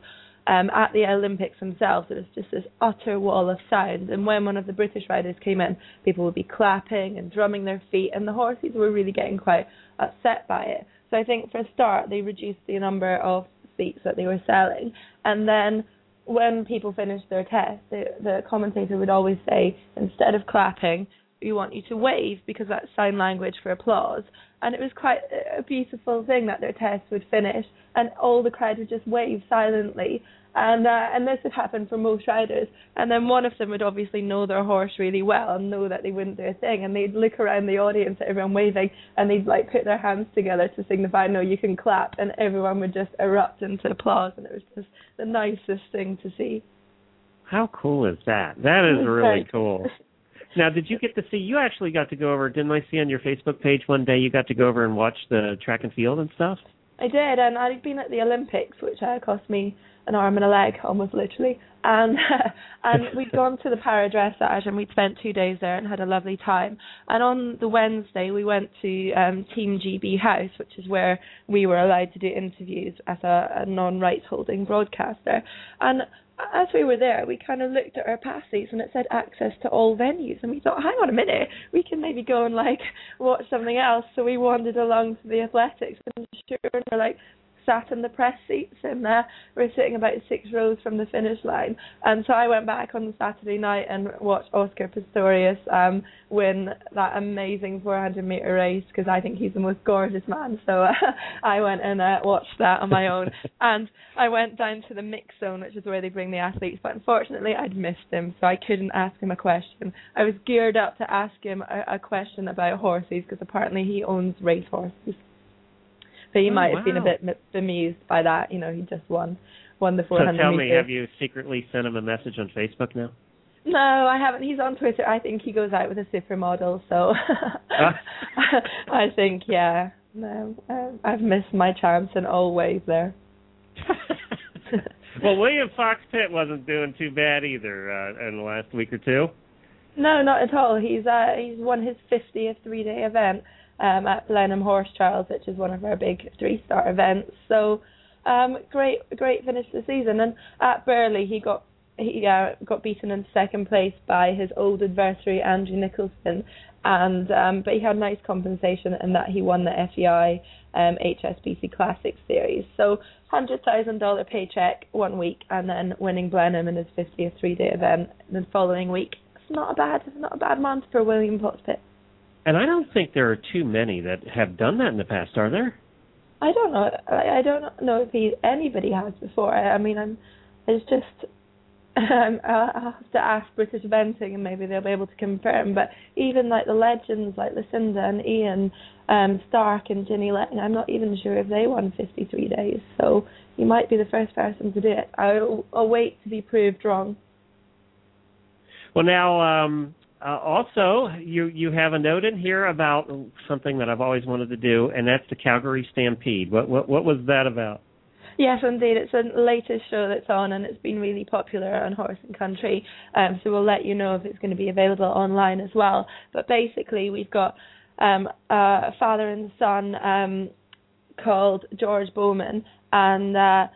at the Olympics themselves, there was just this utter wall of sound. And when one of the British riders came in, people would be clapping and drumming their feet, and the horses were really getting quite upset by it. So I think for a start, they reduced the number of seats that they were selling. And then when people finished their test, the commentator would always say, instead of clapping, we want you to wave, because that's sign language for applause. And it was quite a beautiful thing that their test would finish and all the crowd would just wave silently. And this would happen for most riders. And then one of them would obviously know their horse really well and know that they wouldn't do a thing. And they'd look around the audience at everyone waving, and they'd put their hands together to signify, no, you can clap. And everyone would just erupt into applause. And it was just the nicest thing to see. How cool is that? That is really cool. Now, did you get to see, you actually got to go over, didn't I see on your Facebook page one day you got to go over and watch the track and field and stuff? I did, and I'd been at the Olympics, which cost me an arm and a leg, almost literally. And we'd gone to the para-dressage, and we'd spent 2 days there and had a lovely time. And on the Wednesday, we went to Team GB House, which is where we were allowed to do interviews as a non-rights holding broadcaster. And as we were there, we kind of looked at our passes and it said access to all venues, and we thought, hang on a minute, we can maybe go and watch something else. So we wandered along to the athletics, and sure, there were sat in the press seats, and we're sitting about 6 rows from the finish line. And so I went back on the Saturday night and watched Oscar Pistorius win that amazing 400-meter race, because I think he's the most gorgeous man. So I went and watched that on my own. And I went down to the mix zone, which is where they bring the athletes, but unfortunately I'd missed him, so I couldn't ask him a question. I was geared up to ask him a question about horses, because apparently he owns race horses. But he might have been a bit bemused by that. You know, he just won the 400 meters. So tell me, have you secretly sent him a message on Facebook now? No, I haven't. He's on Twitter. I think he goes out with a supermodel, so I think, yeah. No, I've missed my chance in all ways there. Well, William Fox Pitt wasn't doing too bad either in the last week or two. No, not at all. He's won his 50th 3-day event at Blenheim Horse Trials, which is one of our big 3-star events. So great finish to the season. And at Burghley, he got beaten in second place by his old adversary Andrew Nicholson, and but he had nice compensation in that he won the FEI HSBC Classic Series. So $100,000 paycheck 1 week, and then winning Blenheim in his 50th 3-day event the following week. It's not a bad month for William Fox Pitt. And I don't think there are too many that have done that in the past, are there? I don't know. I don't know if anybody has before. I'll have to ask British Eventing, and maybe they'll be able to confirm. But even like the legends like Lucinda and Ian Stark and Ginny Letting, I'm not even sure if they won 53 days. So you might be the first person to do it. I'll wait to be proved wrong. Well, now also you have a note in here about something that I've always wanted to do, and that's the Calgary Stampede. What was that about? Yes, indeed. It's the latest show that's on, and it's been really popular on Horse and Country. So we'll let you know if it's going to be available online as well. But basically, we've got a father and son called George Bowman, and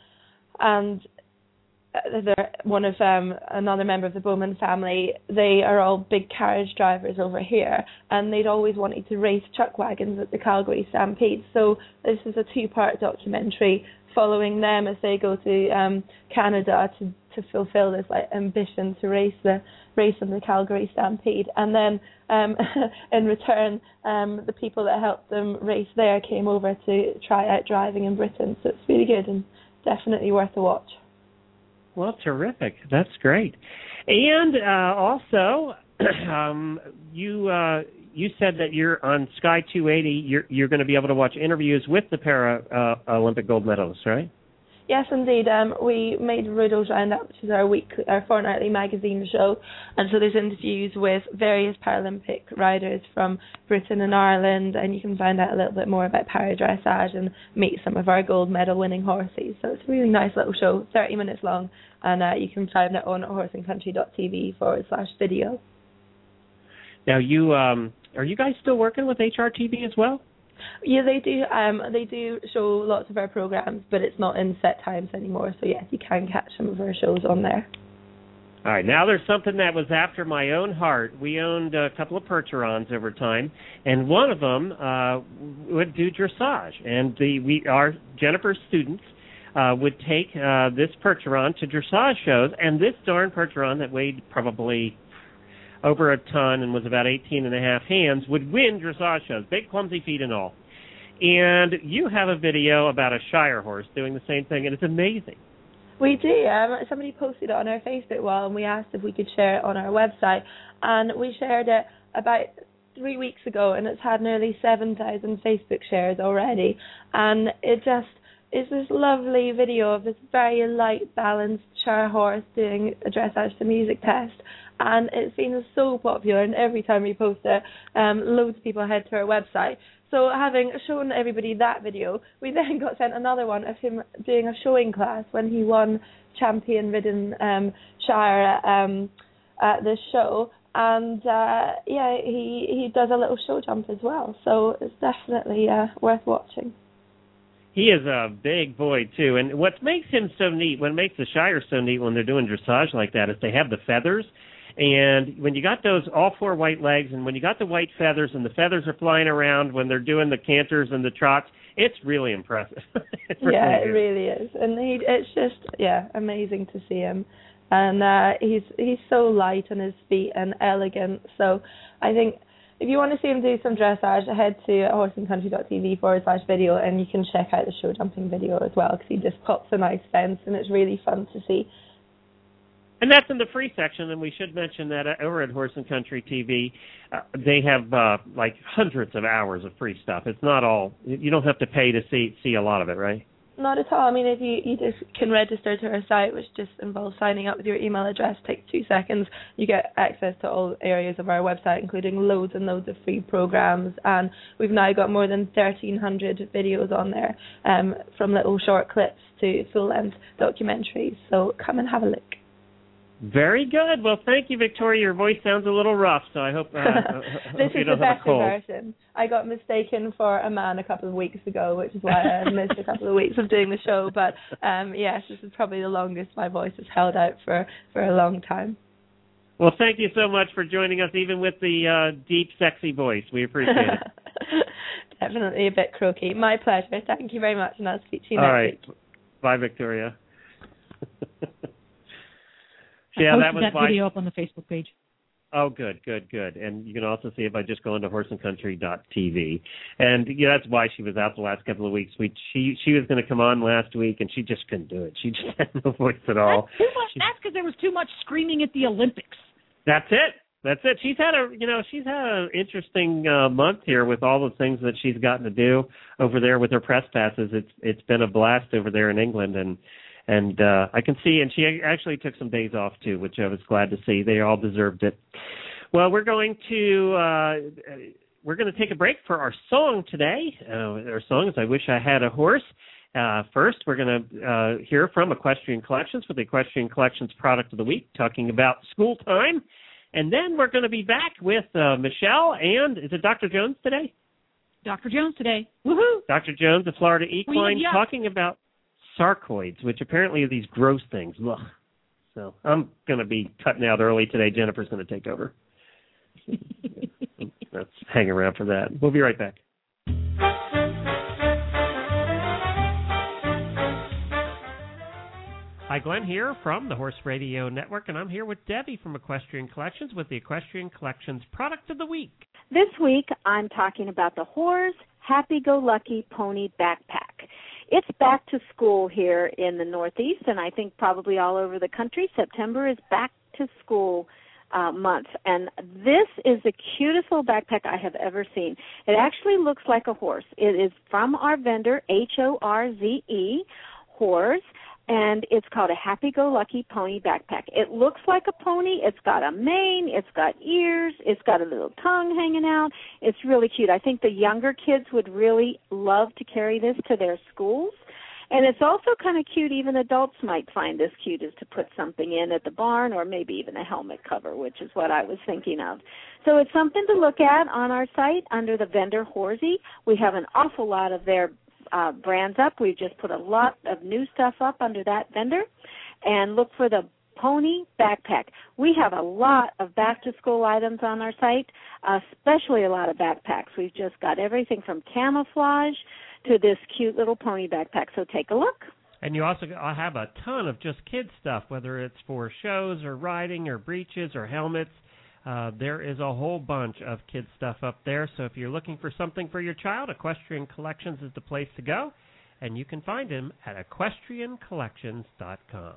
they're one of another member of the Bowman family. They are all big carriage drivers over here, and they'd always wanted to race chuck wagons at the Calgary Stampede. So this is a 2-part documentary following them as they go to Canada to fulfill this like ambition to race in the Calgary Stampede. And then in return, the people that helped them race there came over to try out driving in Britain. So it's really good and definitely worth a watch. Well, terrific. That's great. And also, you said that you're on Sky 280. You're going to be able to watch interviews with the Olympic gold medalists, right? Yes, indeed. We made Rudol's Roundup, which is our fortnightly magazine show, and so there's interviews with various Paralympic riders from Britain and Ireland, and you can find out a little bit more about paradressage and meet some of our gold medal winning horses. So it's a really nice little show, 30 minutes long, and you can find it on horseandcountry.tv/video. Now, are you guys still working with HRTV as well? Yeah, they do. They do show lots of our programs, but it's not in set times anymore. So yes, you can catch some of our shows on there. All right. Now there's something that was after my own heart. We owned a couple of Percherons over time, and one of them would do dressage. And our Jennifer's students would take this Percheron to dressage shows, and this darn Percheron that weighed probably over a ton and was about 18.5 hands would win dressage shows, big clumsy feet and all. And you have a video about a Shire horse doing the same thing, and it's amazing. We do. Somebody posted it on our Facebook wall, and we asked if we could share it on our website. And we shared it about 3 weeks ago, and it's had nearly 7,000 Facebook shares already. And it just is this lovely video of this very light, balanced Shire horse doing a dressage to music test. And it's been so popular, and every time we post it, loads of people head to our website. So having shown everybody that video, we then got sent another one of him doing a showing class when he won champion ridden Shire at this show. And he does a little show jump as well. So it's definitely worth watching. He is a big boy, too. And what makes him so neat, what makes the Shire so neat when they're doing dressage like that is they have the feathers. And when you got those all four white legs, and when you got the white feathers, and the feathers are flying around when they're doing the canters and the trots, it's really impressive. It really is. And it's just, amazing to see him. And he's so light on his feet and elegant. So I think if you want to see him do some dressage, head to horseandcountry.tv/video, and you can check out the show jumping video as well, because he just pops a nice fence, and it's really fun to see. And that's in the free section, and we should mention that over at Horse and Country TV, they have like hundreds of hours of free stuff. It's not all, you don't have to pay to see a lot of it, right? Not at all. I mean, if you just can register to our site, which just involves signing up with your email address, takes 2 seconds, you get access to all areas of our website, including loads and loads of free programs. And we've now got more than 1,300 videos on there, from little short clips to full-length documentaries. So come and have a look. Very good. Well, thank you, Victoria. Your voice sounds a little rough, so I hope, this you is don't the have a better cold. version. I got mistaken for a man a couple of weeks ago, which is why I missed a couple of weeks of doing the show. But yes, this is probably the longest my voice has held out for a long time. Well, thank you so much for joining us, even with the deep, sexy voice. We appreciate it. Definitely a bit croaky. My pleasure. Thank you very much, and I'll speak to you next week. Bye, Victoria. I posted that video up on the Facebook page. Oh, good. And you can also see it by just going to horseandcountry.tv. And that's why she was out the last couple of weeks. She was going to come on last week, and she just couldn't do it. She just had no voice at all. That's because there was too much screaming at the Olympics. That's it. She's had an interesting month here with all the things that she's gotten to do over there with her press passes. It's been a blast over there in England, and I can see, and she actually took some days off too, which I was glad to see. They all deserved it. Well, we're going to take a break for our song today. Our song is "I Wish I Had a Horse." First, we're going to hear from Equestrian Collections with the Equestrian Collections Product of the Week, talking about school time, and then we're going to be back with Michelle and is it Dr. Jones today? Dr. Jones today. Woohoo! Dr. Jones, the Florida Equine, talking about sarcoids, which apparently are these gross things. Ugh. So I'm going to be cutting out early today. Jennifer's going to take over. Let's hang around for that. We'll be right back. Hi, Glenn here from the Horse Radio Network, and I'm here with Debbie from Equestrian Collections with the Equestrian Collections Product of the Week. This week, I'm talking about the Horse Happy-Go-Lucky Pony Backpack. It's back to school here in the Northeast, and I think probably all over the country. September is back to school month, and this is the cutest little backpack I have ever seen. It actually looks like a horse. It is from our vendor, HORZE, Horse, and it's called a Happy-Go-Lucky Pony Backpack. It looks like a pony. It's got a mane. It's got ears. It's got a little tongue hanging out. It's really cute. I think the younger kids would really love to carry this to their schools. And it's also kind of cute. Even adults might find this cute, is to put something in at the barn or maybe even a helmet cover, which is what I was thinking of. So it's something to look at on our site under the vendor Horsey. We have an awful lot of their brands up. We've just put a lot of new stuff up under that vendor, and look for the Pony Backpack. We have a lot of back-to-school items on our site, especially a lot of backpacks. We've just got everything from camouflage to this cute little pony backpack, so take a look. And you also have a ton of just kid stuff, whether it's for shows or riding or breeches or helmets. There is a whole bunch of kids stuff up there, so if you're looking for something for your child, Equestrian Collections is the place to go, and you can find them at equestriancollections.com.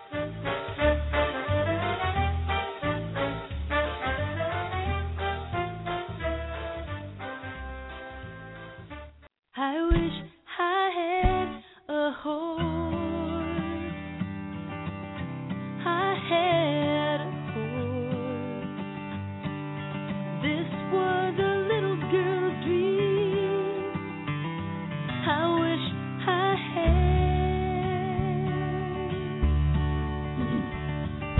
I wish I had a horse. I had a horse. This was a little girl's dream. I wish I had a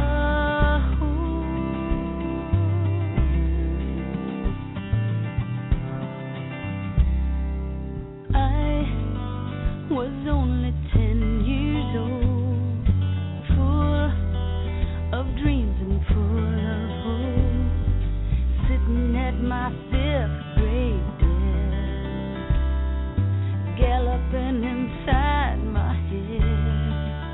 was only 10 years old, full of dreams and full of sitting at my fifth grade desk, galloping inside my head.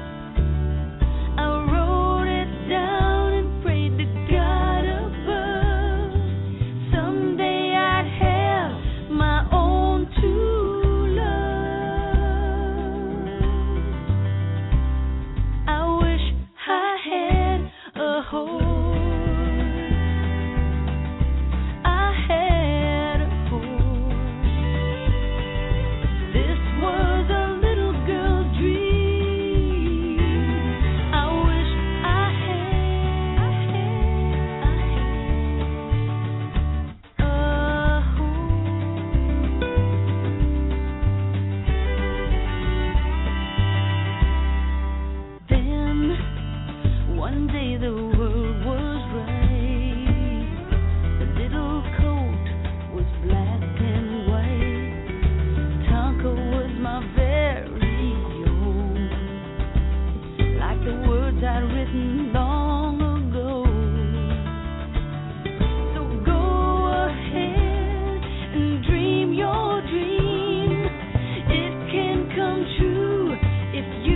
I wrote it down and prayed to God above. Someday I'd have my own true love. I wish I had a horse. One day the world was right. The little coat was black and white. Tonka was my very own, like the words I'd written long ago. So go ahead and dream your dream. It can come true if you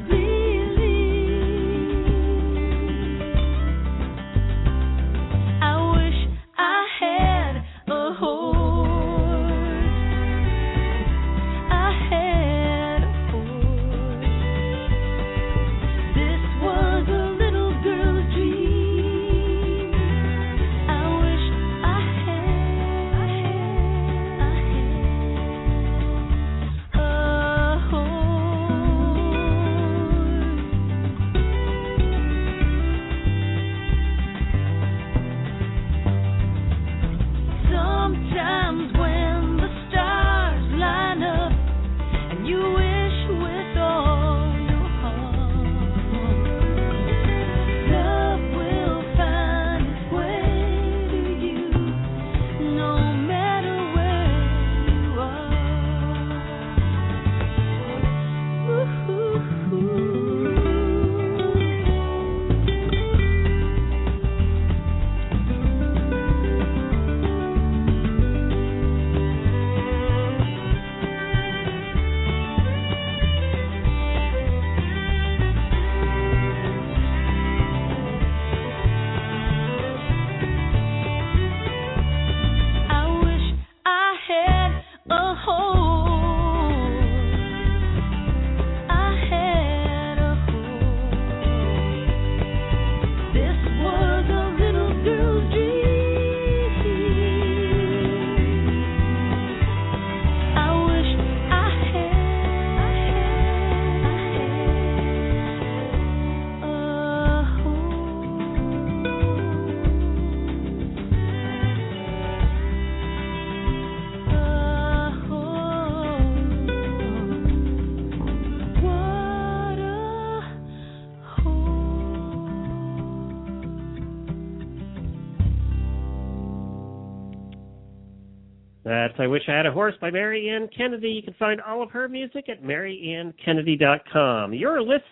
That's I Wish I Had a Horse by Mary Ann Kennedy. You can find all of her music at maryannkennedy.com. You're listening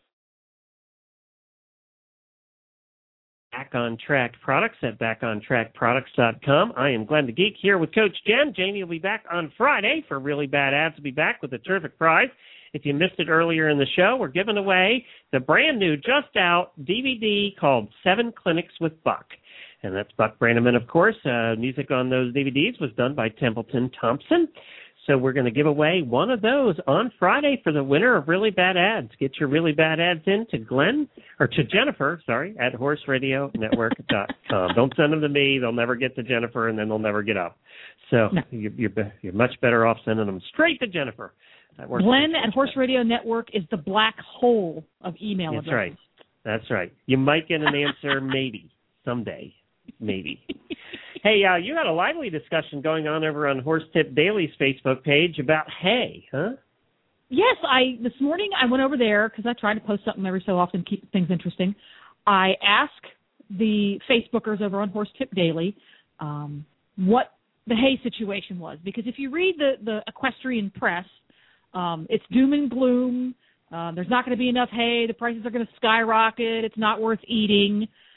Back on Track Products at backontrackproducts.com. I am Glenn the Geek here with Coach Jen. Jamie will be back on Friday for Really Bad Ads. Will be back with a terrific prize. If you missed it earlier in the show, we're giving away the brand new, just out DVD called 7 Clinics with Buck. And that's Buck Brannaman, of course. Music on those DVDs was done by Templeton Thompson. So we're going to give away one of those on Friday for the winner of Really Bad Ads. Get your Really Bad Ads in to Jennifer, at horseradionetwork.com. Don't send them to me. They'll never get to Jennifer, and then they'll never get up. So no. You're much better off sending them straight to Jennifer. Glenn at Horse Radio Network is the black hole of email addresses. That's right. You might get an answer maybe someday. Maybe. Hey, you had a lively discussion going on over on Horse Tip Daily's Facebook page about hay, huh? Yes, this morning I went over there because I try to post something every so often to keep things interesting. I asked the Facebookers over on Horse Tip Daily what the hay situation was, because if you read the equestrian press, it's doom and gloom. There's not going to be enough hay. The prices are going to skyrocket. It's not worth eating.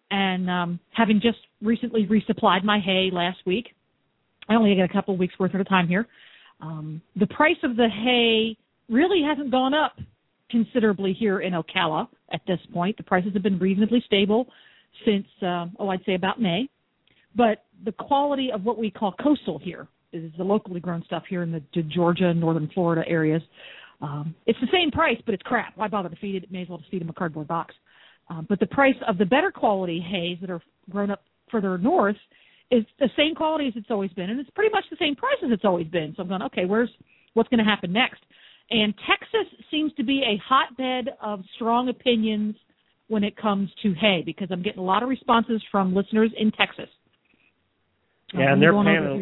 And having just recently resupplied my hay last week, I only get a couple of weeks worth at a time here. The price of the hay really hasn't gone up considerably here in Ocala at this point. The prices have been reasonably stable since, I'd say about May. But the quality of what we call coastal here is the locally grown stuff here in the Georgia and northern Florida areas. It's the same price, but it's crap. Why bother to feed it? May as well just feed them a cardboard box. But the price of the better quality hays that are grown up further north is the same quality as it's always been, and it's pretty much the same price as it's always been. So I'm going, okay, what's going to happen next? And Texas seems to be a hotbed of strong opinions when it comes to hay, because I'm getting a lot of responses from listeners in Texas. Yeah, and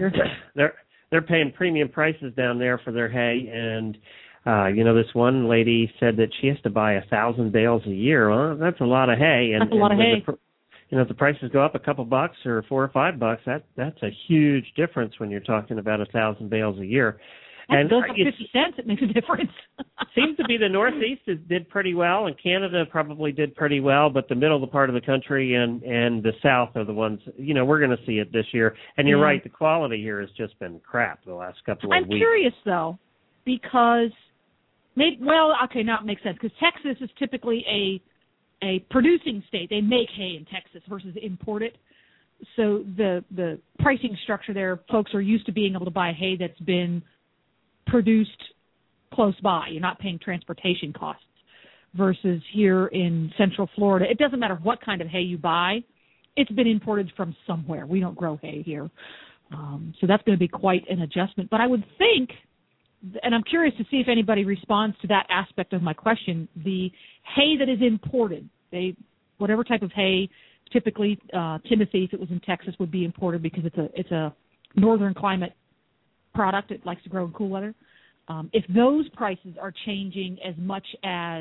they're paying premium prices down there for their hay, and this one lady said that she has to buy 1,000 bales a year. Well, that's a lot of hay. And, that's a lot of hay. If the prices go up a couple bucks or $4 or $5, that's a huge difference when you're talking about 1,000 bales a year. And goes up 50 cents, it makes a difference. Seems to be the Northeast did pretty well, and Canada probably did pretty well, but the middle of the part of the country and the South are the ones, we're going to see it this year. And you're right, the quality here has just been crap the last couple of weeks. I'm curious, though, because, now it makes sense, because Texas is typically a producing state. They make hay in Texas versus import it. So the pricing structure there, folks are used to being able to buy hay that's been produced close by. You're not paying transportation costs. Versus here in Central Florida, it doesn't matter what kind of hay you buy. It's been imported from somewhere. We don't grow hay here. So that's going to be quite an adjustment. But I would think, and I'm curious to see if anybody responds to that aspect of my question, the hay that is imported, whatever type of hay, typically Timothy, if it was in Texas, would be imported because it's a northern climate product. It likes to grow in cool weather. If those prices are changing as much as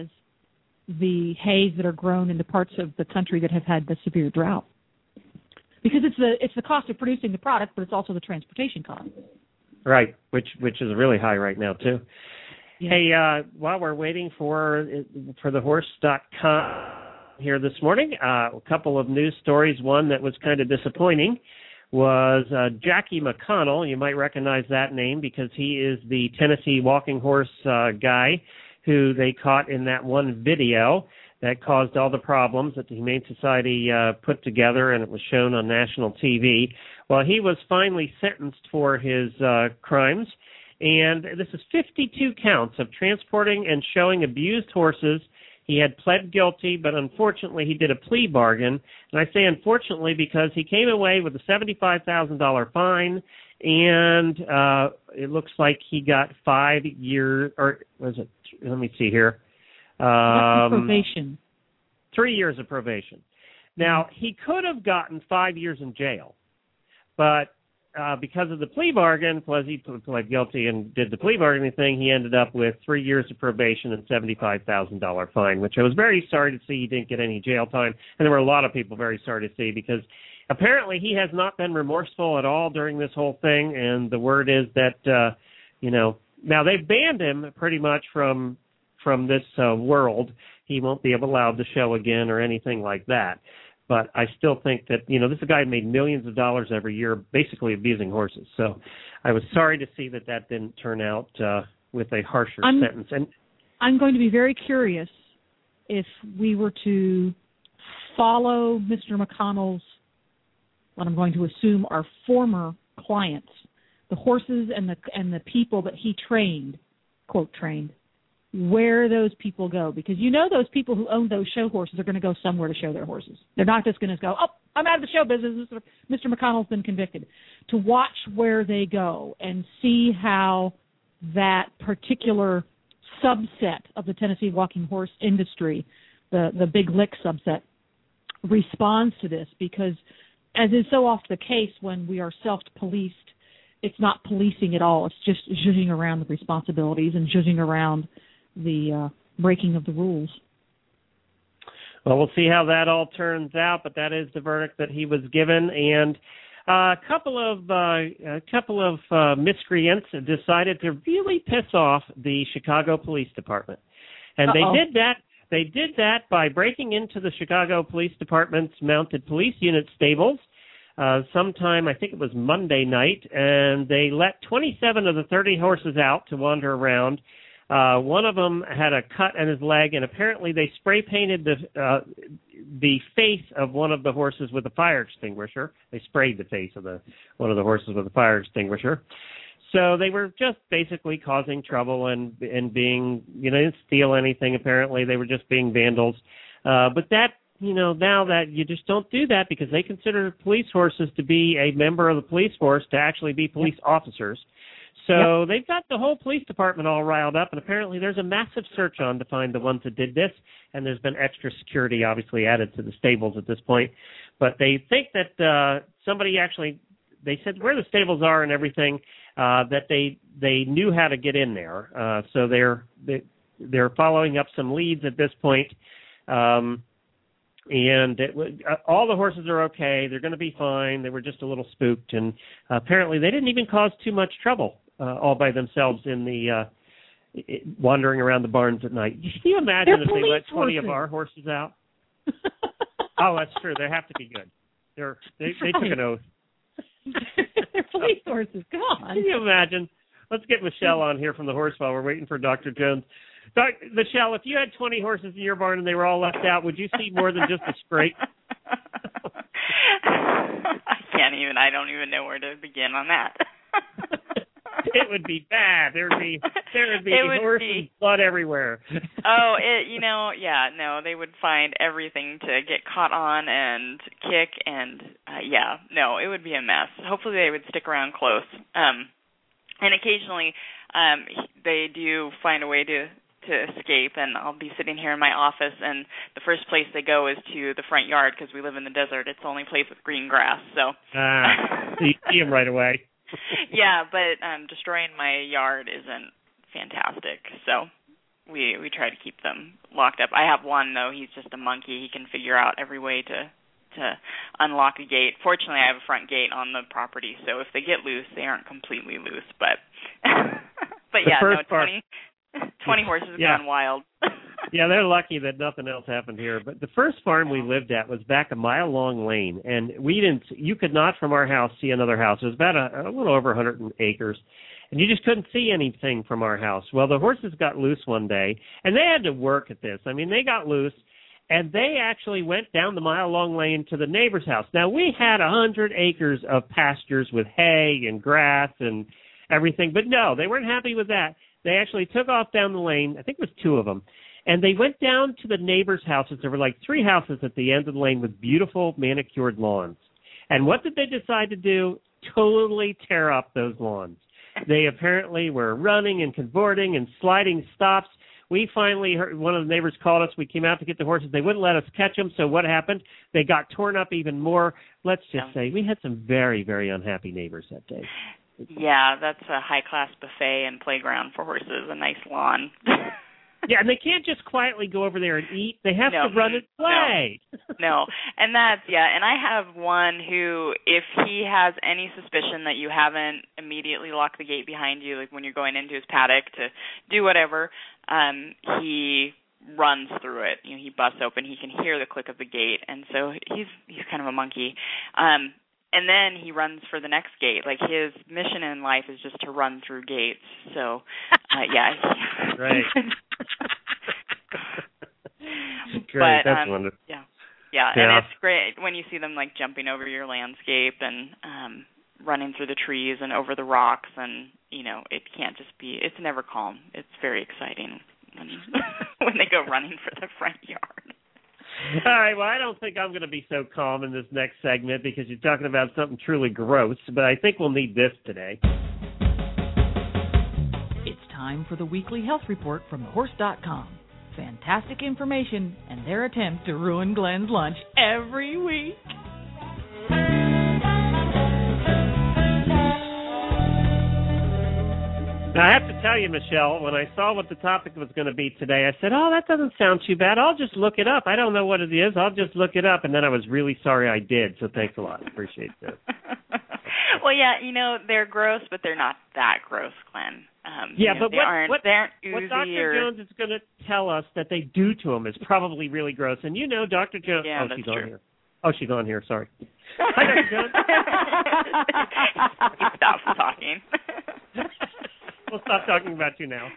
the hays that are grown in the parts of the country that have had the severe drought, because it's the cost of producing the product, but it's also the transportation cost. Right, which is really high right now too. Yeah. Hey, while we're waiting for thehorse.com here this morning, a couple of news stories. One that was kind of disappointing was Jackie McConnell. You might recognize that name because he is the Tennessee walking horse guy who they caught in that one video that caused all the problems that the Humane Society put together, and it was shown on national TV. Well, he was finally sentenced for his crimes, and this is 52 counts of transporting and showing abused horses. He had pled guilty, but unfortunately he did a plea bargain. And I say unfortunately because he came away with a $75,000 fine, and it looks like he got 5 years, or was it, let me see here. Probation. 3 years of probation. Now, he could have gotten 5 years in jail, but because of the plea bargain, plus he pled guilty and did the plea bargaining thing, he ended up with 3 years of probation and $75,000 fine, which I was very sorry to see he didn't get any jail time. And there were a lot of people very sorry to see because apparently he has not been remorseful at all during this whole thing. And the word is that, now they've banned him pretty much from this world. He won't be allowed to show again or anything like that. But I still think that, this is a guy who made millions of dollars every year basically abusing horses. So I was sorry to see that didn't turn out with a harsher sentence. And I'm going to be very curious if we were to follow Mr. McConnell's, what I'm going to assume are former clients, the horses and the people that he trained, quote trained, where those people go, because those people who own those show horses are going to go somewhere to show their horses. They're not just going to go, I'm out of the show business, Mr. McConnell's been convicted. To watch where they go and see how that particular subset of the Tennessee walking horse industry, the Big Lick subset, responds to this, because as is so often the case when we are self-policed, it's not policing at all. It's just zhuzhing around the responsibilities and zhuzhing around the breaking of the rules. Well, we'll see how that all turns out, but that is the verdict that he was given. And a couple of miscreants decided to really piss off the Chicago Police Department, and they did that. They did that by breaking into the Chicago Police Department's mounted police unit stables sometime, I think it was Monday night, and they let 27 of the 30 horses out to wander around. One of them had a cut in his leg, and apparently they spray painted the face of one of the horses with a fire extinguisher. They sprayed the face of one of the horses with a fire extinguisher. So they were just basically causing trouble and being, didn't steal anything apparently. They were just being vandals. But that, now that you just don't do that because they consider police horses to be a member of the police force to actually be police officers. So they've got the whole police department all riled up, and apparently there's a massive search on to find the ones that did this, and there's been extra security obviously added to the stables at this point. But they think that somebody actually, they said where the stables are and everything, that they knew how to get in there. So they're following up some leads at this point. And all the horses are okay. They're going to be fine. They were just a little spooked, and apparently they didn't even cause too much trouble all by themselves in the wandering around the barns at night. Can you imagine if they let 20 of our horses out? Oh, that's true. They have to be good. They took an oath. They're police horses. Come on. Can you imagine? Let's get Michelle on here from the horse while we're waiting for Dr. Jones. Michelle, if you had 20 horses in your barn and they were all left out, would you see more than just a scrape? I don't even know where to begin on that. It would be bad. There would be horse and blood everywhere. They would find everything to get caught on and kick, and it would be a mess. Hopefully they would stick around close. And occasionally they do find a way to escape, and I'll be sitting here in my office, and the first place they go is to the front yard because we live in the desert. It's the only place with green grass. So you see them right away. Yeah, but destroying my yard isn't fantastic, so we try to keep them locked up. I have one, though. He's just a monkey. He can figure out every way to unlock a gate. Fortunately, I have a front gate on the property, so if they get loose, they aren't completely loose. But 20 horses have gone wild. Yeah, they're lucky that nothing else happened here. But the first farm we lived at was back a mile-long lane, and you could not from our house see another house. It was about a little over 100 acres, and you just couldn't see anything from our house. Well, the horses got loose one day, and they had to work at this. I mean, they got loose, and they actually went down the mile-long lane to the neighbor's house. Now, we had 100 acres of pastures with hay and grass and everything, but no, they weren't happy with that. They actually took off down the lane. I think it was 2 of them. And they went down to the neighbors' houses. There were like 3 houses at the end of the lane with beautiful manicured lawns. And what did they decide to do? Totally tear up those lawns. They apparently were running and cavorting and sliding stops. We finally heard, one of the neighbors called us. We came out to get the horses. They wouldn't let us catch them. So what happened? They got torn up even more. Let's just say we had some very, very unhappy neighbors that day. Yeah, that's a high-class buffet and playground for horses, a nice lawn. Yeah, and they can't just quietly go over there and eat. They have to run and play. No, and and I have one who, if he has any suspicion that you haven't immediately locked the gate behind you, like when you're going into his paddock to do whatever, he runs through it. He busts open. He can hear the click of the gate, and so he's kind of a monkey. And then he runs for the next gate. Like, his mission in life is just to run through gates. So, Right. Great. That's wonderful. Yeah, and it's great when you see them, like, jumping over your landscape and running through the trees and over the rocks. And, it can't just be, it's never calm. It's very exciting when they go running for the front yard. All right, well, I don't think I'm going to be so calm in this next segment because you're talking about something truly gross, but I think we'll need this today. It's time for the weekly health report from thehorse.com. Fantastic information and their attempt to ruin Glenn's lunch every week. Now, I have to tell you, Michelle, when I saw what the topic was going to be today, I said, that doesn't sound too bad. I'll just look it up. I don't know what it is. I'll just look it up. And then I was really sorry I did, so thanks a lot. Appreciate that. Well, they're gross, but they're not that gross, Glenn. But they aren't what oozy Dr. Jones is going to tell us that they do to them is probably really gross. And you know, Dr. Jones. Yeah, oh, that's she's on true. here. Oh, she's on here. Sorry. Hi, Dr. Jones. Stop talking. We'll stop talking about you now.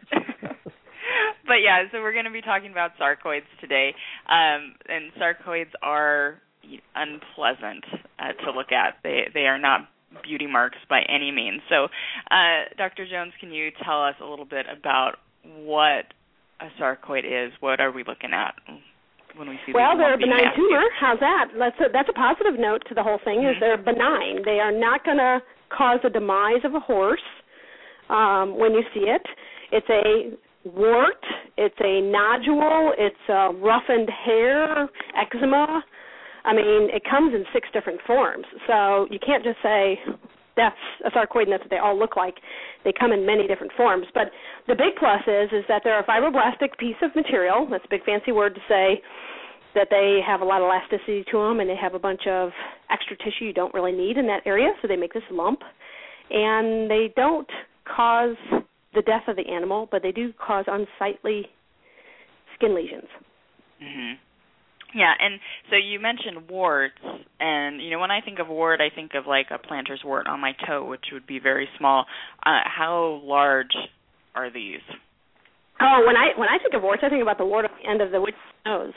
But yeah, so we're going to be talking about sarcoids today, and sarcoids are unpleasant to look at. They are not beauty marks by any means. So, Dr. Jones, can you tell us a little bit about what a sarcoid is? What are we looking at when we see Well, these they're a lumpy benign masses? tumor. How's that? That's a positive note to the whole thing, is they're benign. They are not going to cause the demise of a horse when you see it. It's a wart, it's a nodule, it's a roughened hair, eczema. I mean, it comes in 6 different forms. So you can't just say that's a sarcoid and that's what they all look like. They come in many different forms. But the big plus is that they're a fibroblastic piece of material. That's a big fancy word to say that they have a lot of elasticity to them, and they have a bunch of extra tissue you don't really need in that area, so they make this lump. And they don't cause the death of the animal, but they do cause unsightly skin lesions. Mm-hmm. Yeah, and so you mentioned warts, and you know, when I think of wart, I think of like a planter's wart on my toe, which would be very small. How large are these? Oh, when I think of warts, I think about the wart on the end of the witch's nose.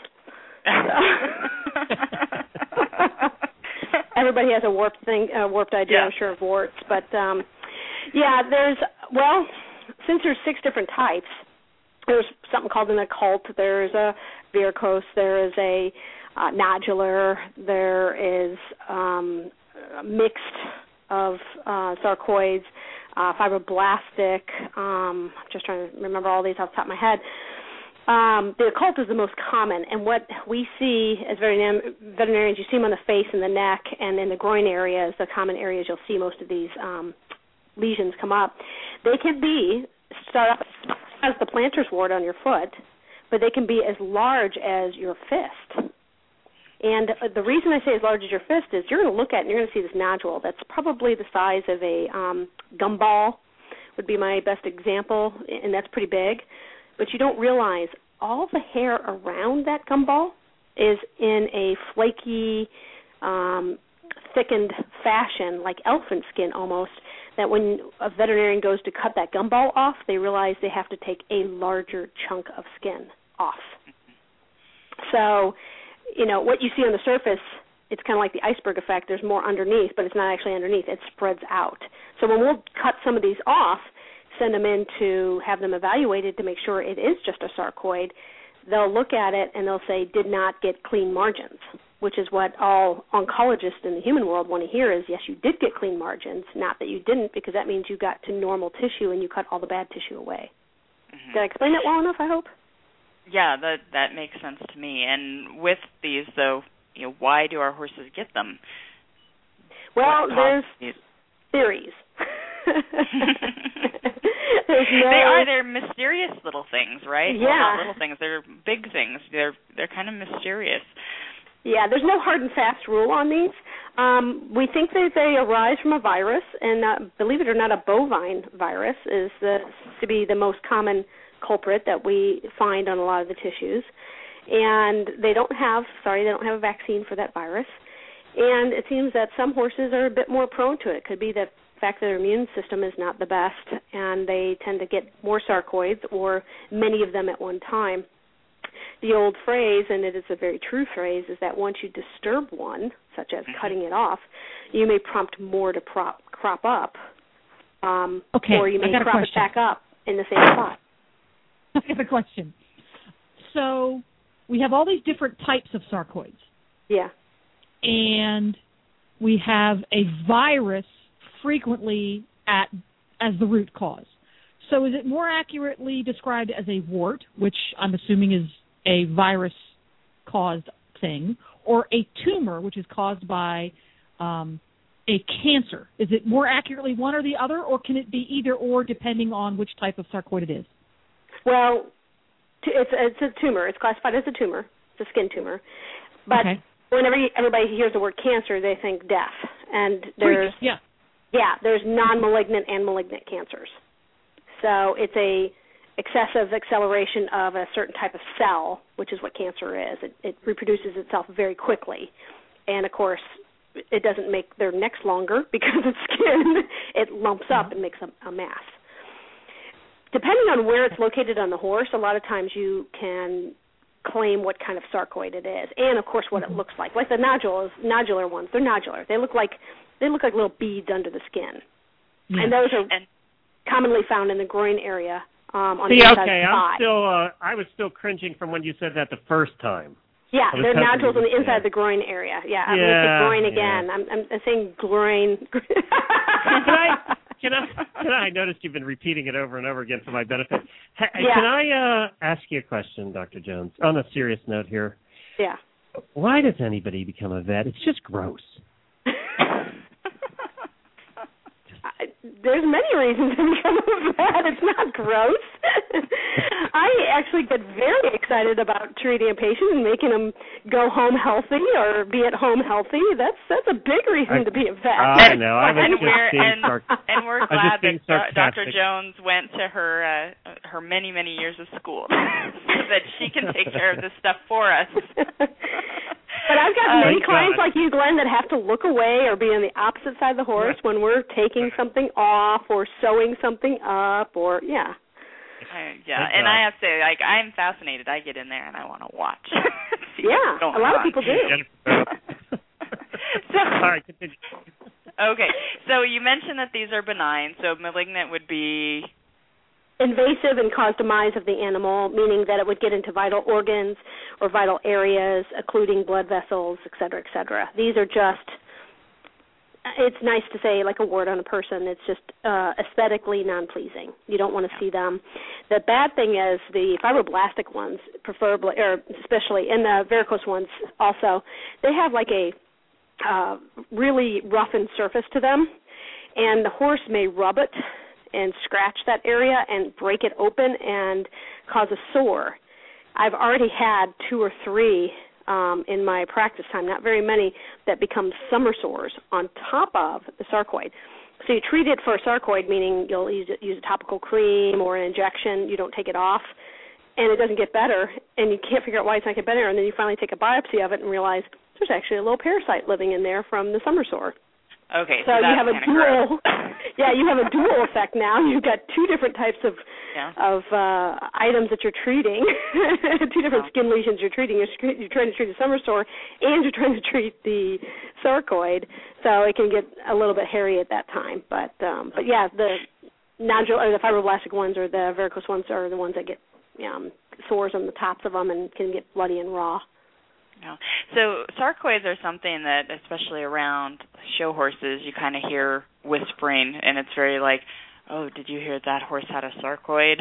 Everybody has a warped idea, I'm sure, of warts, but yeah, since there's 6 different types, there's something called an occult, there's a varicose, there is a nodular, there is mixed of sarcoids, fibroblastic, just trying to remember all these off the top of my head. The occult is the most common, and what we see as veterinarians, you see them on the face and the neck and in the groin areas, the common areas you'll see most of these lesions come up. They can start off as the planter's wart on your foot, but they can be as large as your fist. And the reason I say as large as your fist is you're going to look at it and you're going to see this nodule that's probably the size of a gumball would be my best example, and that's pretty big. But you don't realize all the hair around that gumball is in a flaky, thickened fashion, like elephant skin almost, that when a veterinarian goes to cut that gumball off, they realize they have to take a larger chunk of skin off. So, you know, what you see on the surface, it's kind of like the iceberg effect. There's more underneath, but it's not actually underneath. It spreads out. So when we'll cut some of these off, send them in to have them evaluated to make sure it is just a sarcoid, they'll look at it and they'll say, did not get clean margins, which is what all oncologists in the human world want to hear is, yes, you did get clean margins, not that you didn't, because that means you got to normal tissue and you cut all the bad tissue away. Mm-hmm. Did I explain that well enough, I hope? Yeah, that makes sense to me. And with these, though, you know, why do our horses get them? Well, there's theories. They're mysterious little things, right? Yeah. Well, not little things, they're big things. They're kind of mysterious. Yeah, there's no hard and fast rule on these. We think that they arise from a virus, and believe it or not, a bovine virus is to be the most common culprit that we find on a lot of the tissues. And they don't have a vaccine for that virus. And it seems that some horses are a bit more prone to it. It could be the fact that their immune system is not the best, and they tend to get more sarcoids or many of them at one time. The old phrase, and it is a very true phrase, is that once you disturb one, such as cutting it off, you may prompt more to crop up, or you may crop it back up in the same spot. I have a question. So we have all these different types of sarcoids. Yeah. And we have a virus frequently as the root cause. So is it more accurately described as a wart, which I'm assuming is a virus-caused thing, or a tumor, which is caused by a cancer? Is it more accurately one or the other, or can it be either or depending on which type of sarcoid it is? Well, it's a tumor. It's classified as a tumor. It's a skin tumor. But whenever everybody hears the word cancer, they think death. And there's there's non-malignant and malignant cancers. So it's a excessive acceleration of a certain type of cell, which is what cancer is. It reproduces itself very quickly. And, of course, it doesn't make their necks longer because it's skin. It lumps up and makes a mass. Depending on where it's located on the horse, a lot of times you can claim what kind of sarcoid it is, and of course what it looks like. Like the nodular ones, they're nodular. They look like little beads under the skin, and those are commonly found in the groin area on the inside of the thigh. I was still cringing from when you said that the first time. Yeah, they're nodules on the inside of the groin area. Yeah, I'm going to say groin again. I'm saying groin. Can I noticed you've been repeating it over and over again for my benefit. Can I ask you a question, Dr. Jones, on a serious note here? Yeah. Why does anybody become a vet? It's just gross. There's many reasons to become a vet. It's not gross. I actually get very excited about treating a patient and making them go home healthy or be at home healthy. That's a big reason to be a vet. I know. We're glad that Dr. Jones went to her many, many years of school so that she can take care of this stuff for us. But I've got many clients like you, Glenn, that have to look away or be on the opposite side of the horse when we're taking something off or sewing something up or, and I have to say, I'm fascinated. I get in there and I want to watch. A lot of people do. All right, continue. Okay, so you mentioned that these are benign, so malignant would be invasive and cause demise of the animal, meaning that it would get into vital organs or vital areas, occluding blood vessels, et cetera, et cetera. These are just, it's nice to say like a word on a person. It's just aesthetically non-pleasing. You don't want to see them. The bad thing is the fibroblastic ones, preferably, or especially, and the varicose ones also, they have like a really roughened surface to them, and the horse may rub it and scratch that area and break it open and cause a sore. I've already had 2 or 3 in my practice time, not very many, that become summer sores on top of the sarcoid. So you treat it for a sarcoid, meaning you'll use a topical cream or an injection. You don't take it off, and it doesn't get better, and you can't figure out why it's not getting better, and then you finally take a biopsy of it and realize there's actually a little parasite living in there from the summer sore. Okay, so you have a dual, you have a dual effect now. You've got 2 different types of items that you're treating, 2 different skin lesions you're treating. You're trying to treat the summer sore, and you're trying to treat the sarcoid. So it can get a little bit hairy at that time. But the nodule or the fibroblastic ones or the varicose ones are the ones that get sores on the tops of them and can get bloody and raw. No. So sarcoids are something that, especially around show horses, you kind of hear whispering, and it's very like, oh, did you hear that horse had a sarcoid?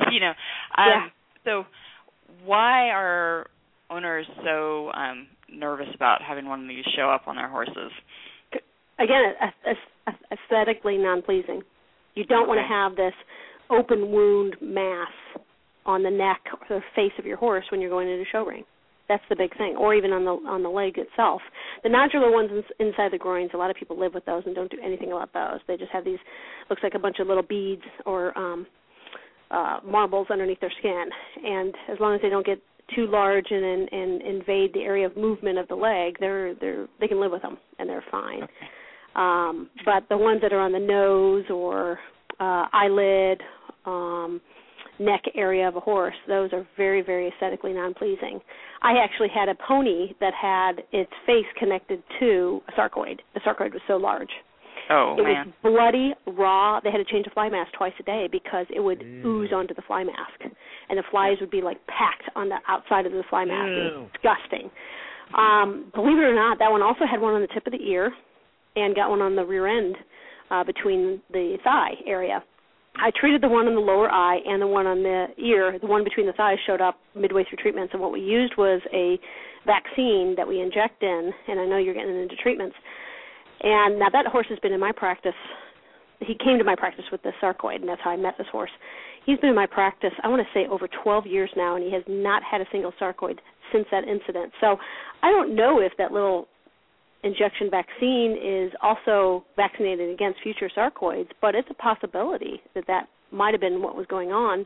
So why are owners so nervous about having one of these show up on their horses? Again, aesthetically non-pleasing. You don't want to have this open wound mass on the neck or the face of your horse when you're going into a show ring. That's the big thing, or even on the leg itself. The nodular ones inside the groins, a lot of people live with those and don't do anything about those. They just have these, looks like a bunch of little beads or marbles underneath their skin. And as long as they don't get too large and invade the area of movement of the leg, they can live with them and they're fine. Okay. But the ones that are on the nose or eyelid, neck area of a horse, those are very, very aesthetically non-pleasing. I actually had a pony that had its face connected to a sarcoid. The sarcoid was so large. Oh, it was bloody, raw. They had to change the fly mask twice a day because it would ooze onto the fly mask. And the flies would be like packed on the outside of the fly mask. It was disgusting. Believe it or not, that one also had one on the tip of the ear and got one on the rear end between the thigh area. I treated the one on the lower eye and the one on the ear. The one between the thighs showed up midway through treatments, and what we used was a vaccine that we inject in, and I know you're getting into treatments. And now that horse has been in my practice. He came to my practice with the sarcoid, and that's how I met this horse. He's been in my practice, I want to say, over 12 years now, and he has not had a single sarcoid since that incident. So I don't know if that little injection vaccine is also vaccinated against future sarcoids, but it's a possibility that might have been what was going on.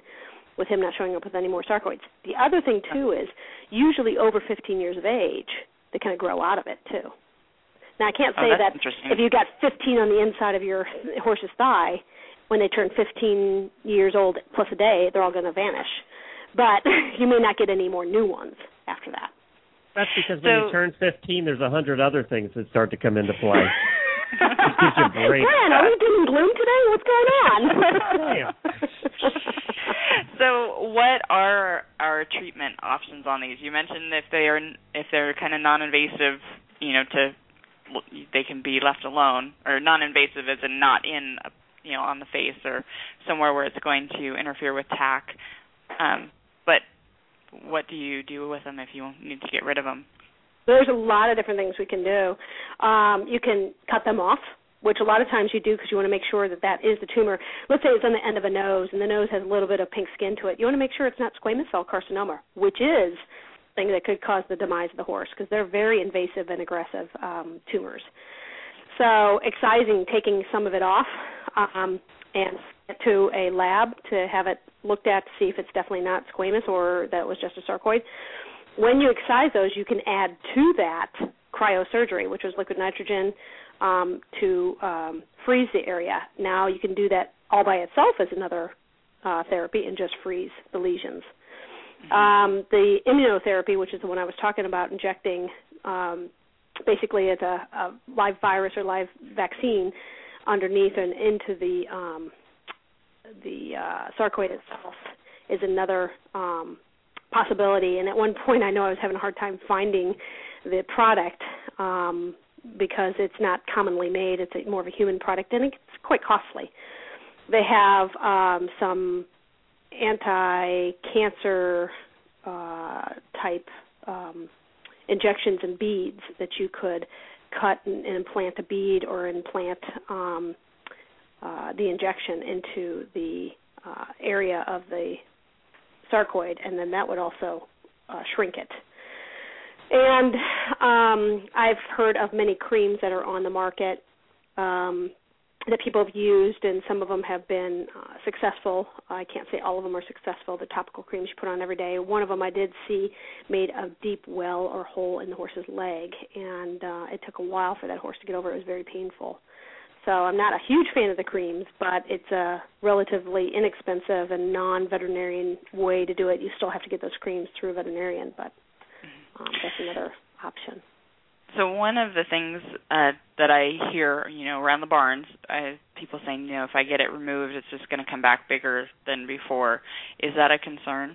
with him not showing up with any more sarcoids. The other thing, too, is usually over 15 years of age, they kind of grow out of it, too. Now, I can't say that if you've got 15 on the inside of your horse's thigh, when they turn 15 years old plus a day, they're all going to vanish. But you may not get any more new ones after that. That's because when you turn 15, there's 100 other things that start to come into play. It gives you a break. Glenn, are we doom and gloom today? What's going on? So, what are our treatment options on these? You mentioned if they're kind of non-invasive, they can be left alone, or non-invasive as in not in, on the face or somewhere where it's going to interfere with tack. But what do you do with them if you need to get rid of them? There's a lot of different things we can do. You can cut them off, which a lot of times you do because you want to make sure that is the tumor. Let's say it's on the end of a nose, and the nose has a little bit of pink skin to it. You want to make sure it's not squamous cell carcinoma, which is a thing that could cause the demise of the horse because they're very invasive and aggressive tumors. So excising, taking some of it off, and to a lab to have it looked at to see if it's definitely not squamous or that was just a sarcoid. When you excise those, you can add to that cryosurgery, which was liquid nitrogen, to freeze the area. Now you can do that all by itself as another therapy and just freeze the lesions. The immunotherapy, which is the one I was talking about, injecting basically it's a live virus or live vaccine underneath and into the sarcoid itself, is another possibility. And at one point I know I was having a hard time finding the product because it's not commonly made. It's more of a human product, and it's quite costly. They have some anti-cancer type injections and beads that you could cut and implant a bead or implant the injection into the area of the sarcoid, and then that would also shrink it. And I've heard of many creams that are on the market that people have used, and some of them have been successful. I can't say all of them are successful. The topical creams you put on every day. One of them I did see made a deep well or hole in the horse's leg, and it took a while for that horse to get over it. It was very painful. So I'm not a huge fan of the creams, but it's a relatively inexpensive and non-veterinarian way to do it. You still have to get those creams through a veterinarian, but that's another option. So one of the things that I hear, around the barns, people saying, if I get it removed, it's just going to come back bigger than before. Is that a concern?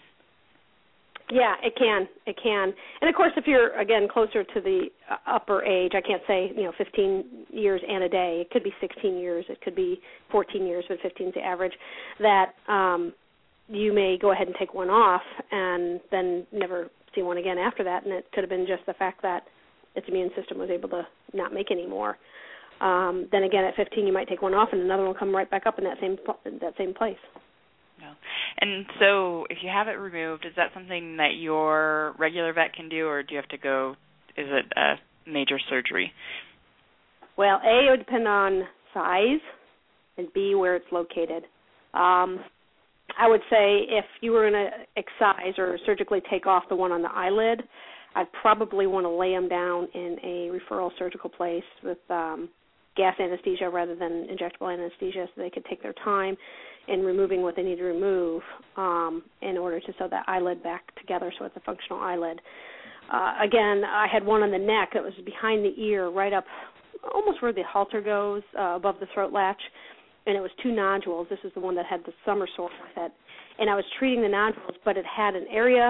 Yeah, it can. It can. And, of course, if you're, again, closer to the upper age, I can't say, 15 years and a day. It could be 16 years. It could be 14 years, but 15 is the average, that you may go ahead and take one off and then never see one again after that. And it could have been just the fact that its immune system was able to not make any more. Then, again, at 15, you might take one off and another one will come right back up in that same place. No. And so if you have it removed, is that something that your regular vet can do, or do you have to go, is it a major surgery? Well, A, it would depend on size, and B, where it's located. I would say if you were going to excise or surgically take off the one on the eyelid, I'd probably want to lay them down in a referral surgical place with gas anesthesia rather than injectable anesthesia, so they could take their time in removing what they need to remove in order to sew that eyelid back together so it's a functional eyelid. Again, I had one on the neck that was behind the ear, right up almost where the halter goes, above the throat latch, and it was 2 nodules. This is the one that had the summer sore with it. And I was treating the nodules, but it had an area,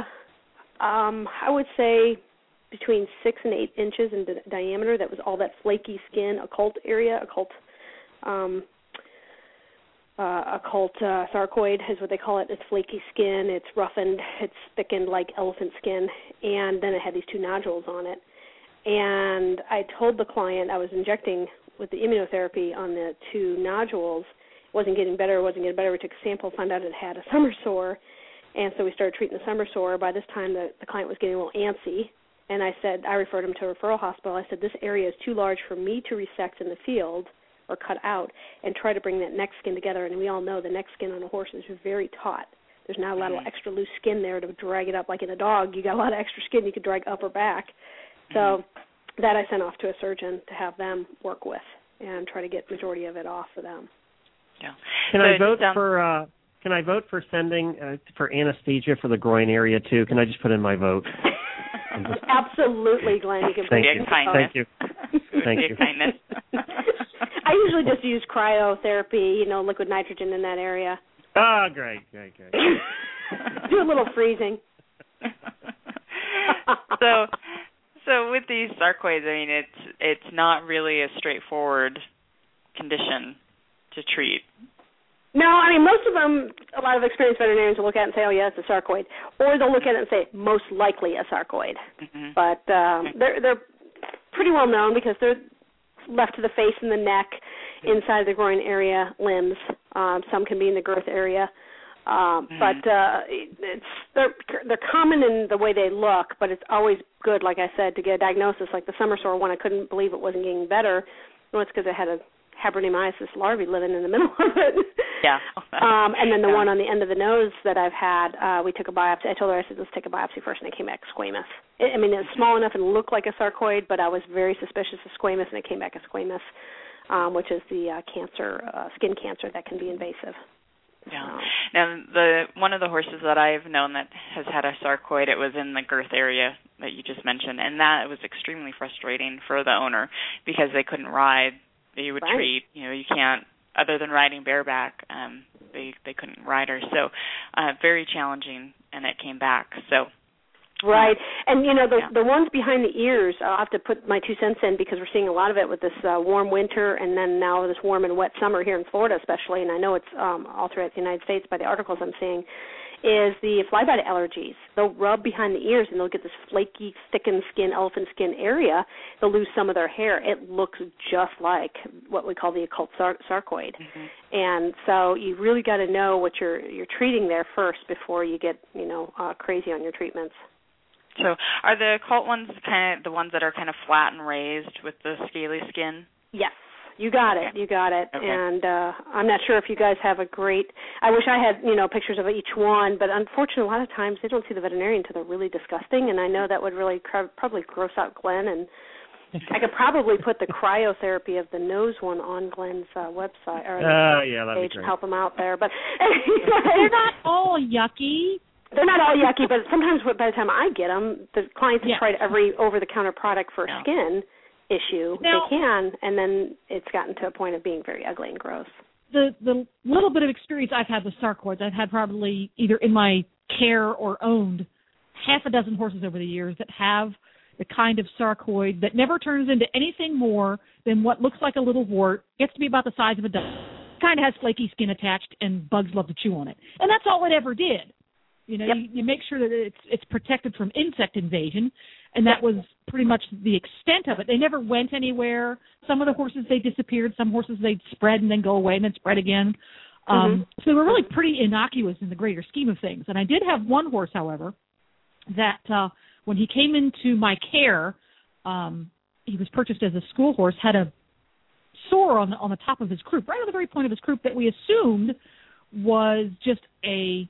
I would say, between 6 and 8 inches in diameter. That was all that flaky skin, occult area, occult sarcoid is what they call it. It's flaky skin, it's roughened, it's thickened like elephant skin, and then it had these 2 nodules on it. And I told the client I was injecting with the immunotherapy on the 2 nodules. It wasn't getting better. We took a sample, found out it had a summer sore, and so we started treating the summer sore. By this time, the client was getting a little antsy, and I referred him to a referral hospital. I said, this area is too large for me to resect in the field or cut out and try to bring that neck skin together. And we all know the neck skin on a horse is very taut. there's not a lot of extra loose skin there to drag it up. Like in a dog, you got a lot of extra skin you could drag up or back. So that I sent off to a surgeon to have them work with and try to get majority of it off for them. Yeah. Can I vote for sending for anesthesia for the groin area too? Can I just put in my vote? Absolutely, Glenn. You can Thank you. Thank you. Thank you. I usually just use cryotherapy, liquid nitrogen in that area. Oh, great. Do a little freezing. So with these sarcoids, I mean, it's not really a straightforward condition to treat. No, I mean, most of them, a lot of experienced veterinarians will look at it and say, oh, yeah, it's a sarcoid. Or they'll look at it and say, most likely a sarcoid. Mm-hmm. But they're pretty well known because they're left to the face and the neck, inside the groin area, limbs. Some can be in the girth area. But they're common in the way they look, but it's always good, like I said, to get a diagnosis. Like the summer sore one, I couldn't believe it wasn't getting better. Well, it's because it had a Haberdemysis larvae living in the middle of it. Yeah. And then the one on the end of the nose that I've had, we took a biopsy. I told her, I said, let's take a biopsy first, and it came back squamous. It's small enough and looked like a sarcoid, but I was very suspicious of squamous, and it came back as squamous, which is the skin cancer that can be invasive. Yeah. Now, one of the horses that I've known that has had a sarcoid, it was in the girth area that you just mentioned, and that was extremely frustrating for the owner because they couldn't ride. They would treat, you can't, other than riding bareback, they couldn't ride her. So very challenging, and it came back. So. Right. And, the ones behind the ears, I'll have to put my 2 cents in because we're seeing a lot of it with this warm winter and then now this warm and wet summer here in Florida especially, and I know it's all throughout the United States by the articles I'm seeing, is the flybite allergies. They'll rub behind the ears and they'll get this flaky, thickened skin, elephant skin area. They'll lose some of their hair. It looks just like what we call the occult sarcoid. Mm-hmm. And so you really got to know what you're treating there first before you get, crazy on your treatments. So are the occult ones kind of the ones that are kind of flat and raised with the scaly skin? Yes. You got it. Okay. And I'm not sure if you guys have I wish I had, pictures of each one, but unfortunately a lot of times they don't see the veterinarian until they're really disgusting, and I know that would really probably gross out Glenn, and I could probably put the cryotherapy of the nose one on Glenn's website or page and help him out there. But they're not all yucky. They're not all yucky, but sometimes by the time I get them, the clients have tried every over-the-counter product for skin issue they can, and then it's gotten to a point of being very ugly and gross. The little bit of experience I've had with sarcoids, I've had probably either in my care or owned half a dozen horses over the years that have the kind of sarcoid that never turns into anything more than what looks like a little wart, gets to be about the size of a duck, kind of has flaky skin attached, and bugs love to chew on it. And that's all it ever did. You make sure that it's protected from insect invasion, and that was pretty much the extent of it. They never went anywhere. Some of the horses, they disappeared. Some horses, they'd spread and then go away and then spread again. So they were really pretty innocuous in the greater scheme of things. And I did have one horse, however, that when he came into my care, he was purchased as a school horse, had a sore on the top of his croup, right on the very point of his croup, that we assumed was just an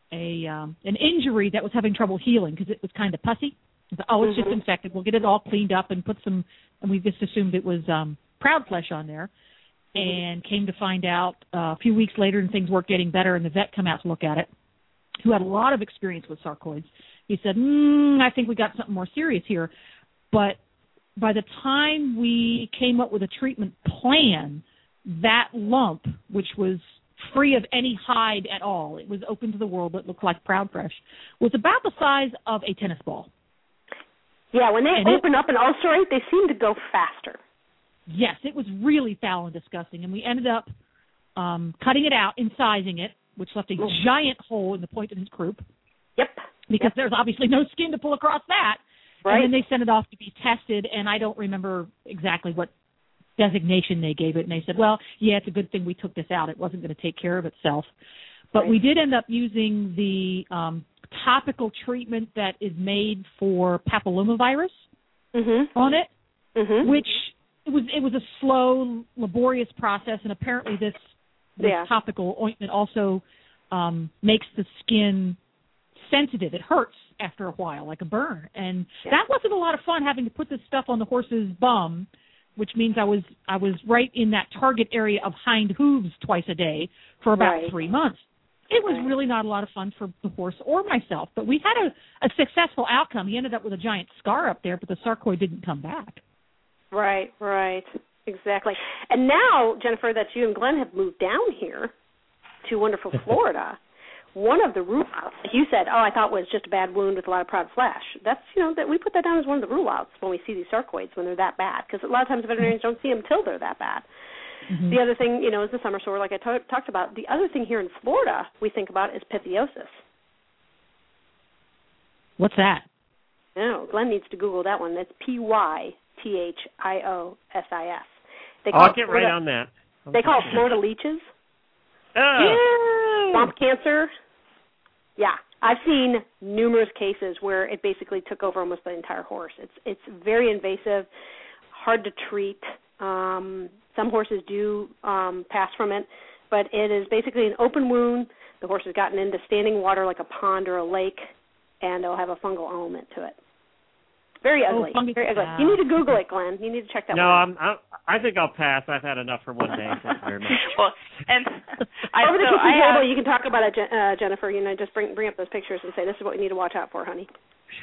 injury that was having trouble healing because it was kind of pussy. It's just infected. We'll get it all cleaned up and and we just assumed it was proud flesh on there. And came to find out a few weeks later, and things weren't getting better, and the vet come out to look at it, who had a lot of experience with sarcoids. He said, I think we got something more serious here. But by the time we came up with a treatment plan, that lump, which was free of any hide at all, it was open to the world, but looked like proud fresh, was about the size of a tennis ball. Yeah, when they open up and ulcerate, they seem to go faster. Yes, it was really foul and disgusting, and we ended up cutting it out, incising it, which left a giant hole in the point of his croup. Yep. Because there's obviously no skin to pull across that. Right. And then they sent it off to be tested, and I don't remember exactly what designation they gave it, and they said, well, yeah, it's a good thing we took this out. It wasn't going to take care of itself. But we did end up using the topical treatment that is made for papillomavirus on it, which it was a slow, laborious process, and apparently this topical ointment also makes the skin sensitive. It hurts after a while, like a burn. And that wasn't a lot of fun, having to put this stuff on the horse's bum, which means I was right in that target area of hind hooves twice a day for about 3 months. It was really not a lot of fun for the horse or myself, but we had a successful outcome. He ended up with a giant scar up there, but the sarcoid didn't come back. Right, exactly. And now, Jennifer, that you and Glenn have moved down here to wonderful Florida, one of the rule outs, like you said, I thought was just a bad wound with a lot of proud flesh. That's, that we put that down as one of the rule outs when we see these sarcoids when they're that bad, because a lot of times veterinarians don't see them till they're that bad. Mm-hmm. The other thing, is the summer sore, like I talked about. The other thing here in Florida we think about is pitheosis. What's that? No, Glenn needs to Google that one. That's Pythiosis. I'll get right on that. They call it Florida leeches. Oh. Swamp cancer. Yeah, I've seen numerous cases where it basically took over almost the entire horse. It's very invasive, hard to treat. Some horses do pass from it, but it is basically an open wound. The horse has gotten into standing water like a pond or a lake, and it'll have a fungal element to it. Very ugly. Very ugly. You need to Google it, Glenn. You need to check that one out. I think I'll pass. I've had enough for one day. Thank you very much. Well, and over the kitchen table, you can talk about it, Jennifer. Just bring up those pictures and say, this is what you need to watch out for, honey.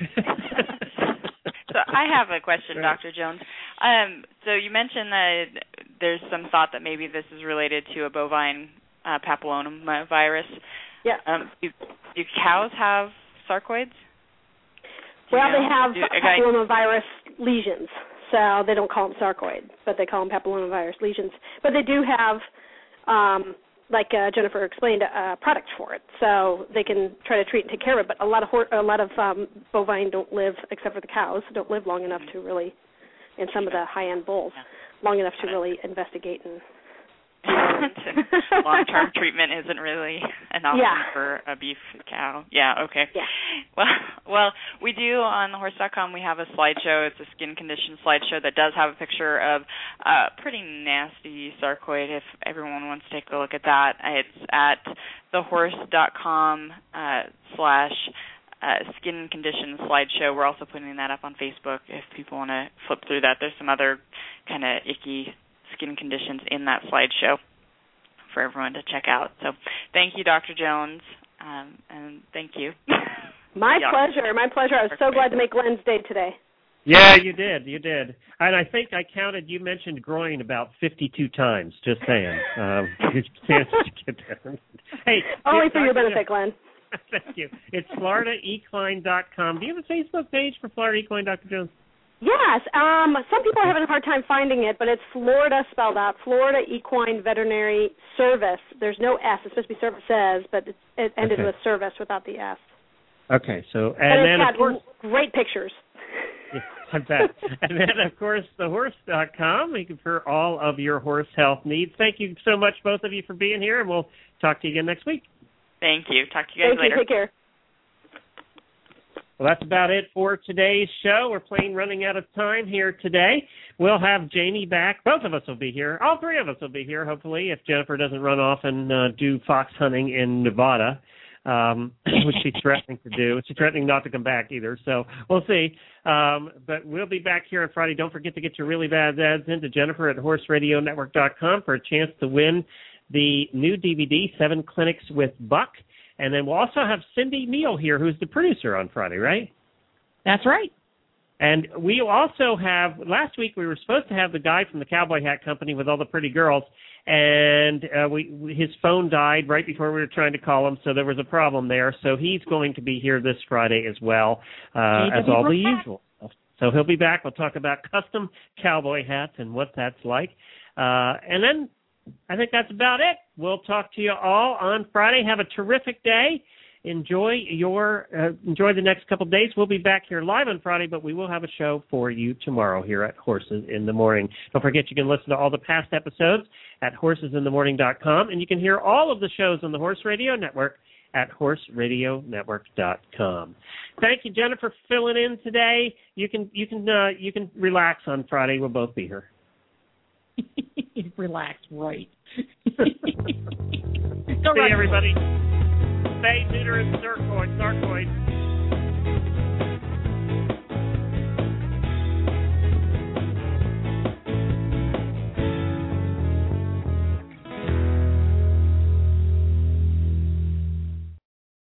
So I have a question, Dr. Jones. So you mentioned that there's some thought that maybe this is related to a bovine papillomavirus. Yeah. Do cows have sarcoids? Well, they have papillomavirus lesions, so they don't call them sarcoid, but they call them papillomavirus lesions. But they do have, like Jennifer explained, a product for it, so they can try to treat and take care of it. But a lot of bovine don't live, except for the cows, don't live long enough to really, and some of the high-end bulls, long enough to really investigate and. Long-term treatment isn't really an option for a beef cow. Yeah, okay. Yeah. Well, we do on thehorse.com, we have a slideshow. It's a skin condition slideshow that does have a picture of a pretty nasty sarcoid if everyone wants to take a look at that. It's at thehorse.com / skin condition slideshow. We're also putting that up on Facebook if people want to flip through that. There's some other kind of icky skin conditions in that slideshow for everyone to check out. So thank you, Dr. Jones, and thank you. My pleasure. I was so glad to make Glenn's day today. Yeah, you did. And I think I counted, you mentioned groin about 52 times, just saying. Good chance to get there. Hey, only for your benefit, Glenn. Thank you. It's FloridaEquine.com. Do you have a Facebook page for Florida Equine, Dr. Jones? Yes. Some people are having a hard time finding it, but it's Florida spelled out, Florida Equine Veterinary Service. There's no S. It's supposed to be services, but it ended with service without the S. Okay. So, and then, it's got of course, great pictures. Yeah, I bet. And then, of course, thehorse.com, for all of your horse health needs. Thank you so much, both of you, for being here, and we'll talk to you again next week. Thank you. Talk to you guys later. Take care. Well, that's about it for today's show. We're running out of time here today. We'll have Jamie back. Both of us will be here. All three of us will be here, hopefully, if Jennifer doesn't run off and do fox hunting in Nevada, which she's threatening to do. She's threatening not to come back either, so we'll see. But we'll be back here on Friday. Don't forget to get your really bad ads into Jennifer at horseradionetwork.com for a chance to win the new DVD, 7 Clinics with Buck. And then we'll also have Cindy Neal here, who's the producer on Friday, right? That's right. And we also have, last week we were supposed to have the guy from the Cowboy Hat Company with all the pretty girls, and his phone died right before we were trying to call him, so there was a problem there. So he's going to be here this Friday as well, as all the usual. So he'll be back. We'll talk about custom cowboy hats and what that's like. And then I think that's about it. We'll talk to you all on Friday. Have a terrific day. Enjoy the next couple of days. We'll be back here live on Friday, but we will have a show for you tomorrow here at Horses in the Morning. Don't forget you can listen to all the past episodes at horsesinthemorning.com, and you can hear all of the shows on the Horse Radio Network at horseradionetwork.com. Thank you, Jennifer, for filling in today. You can relax on Friday. We'll both be here. Relax, right. See you, everybody. spay, neuter, and sarcoid.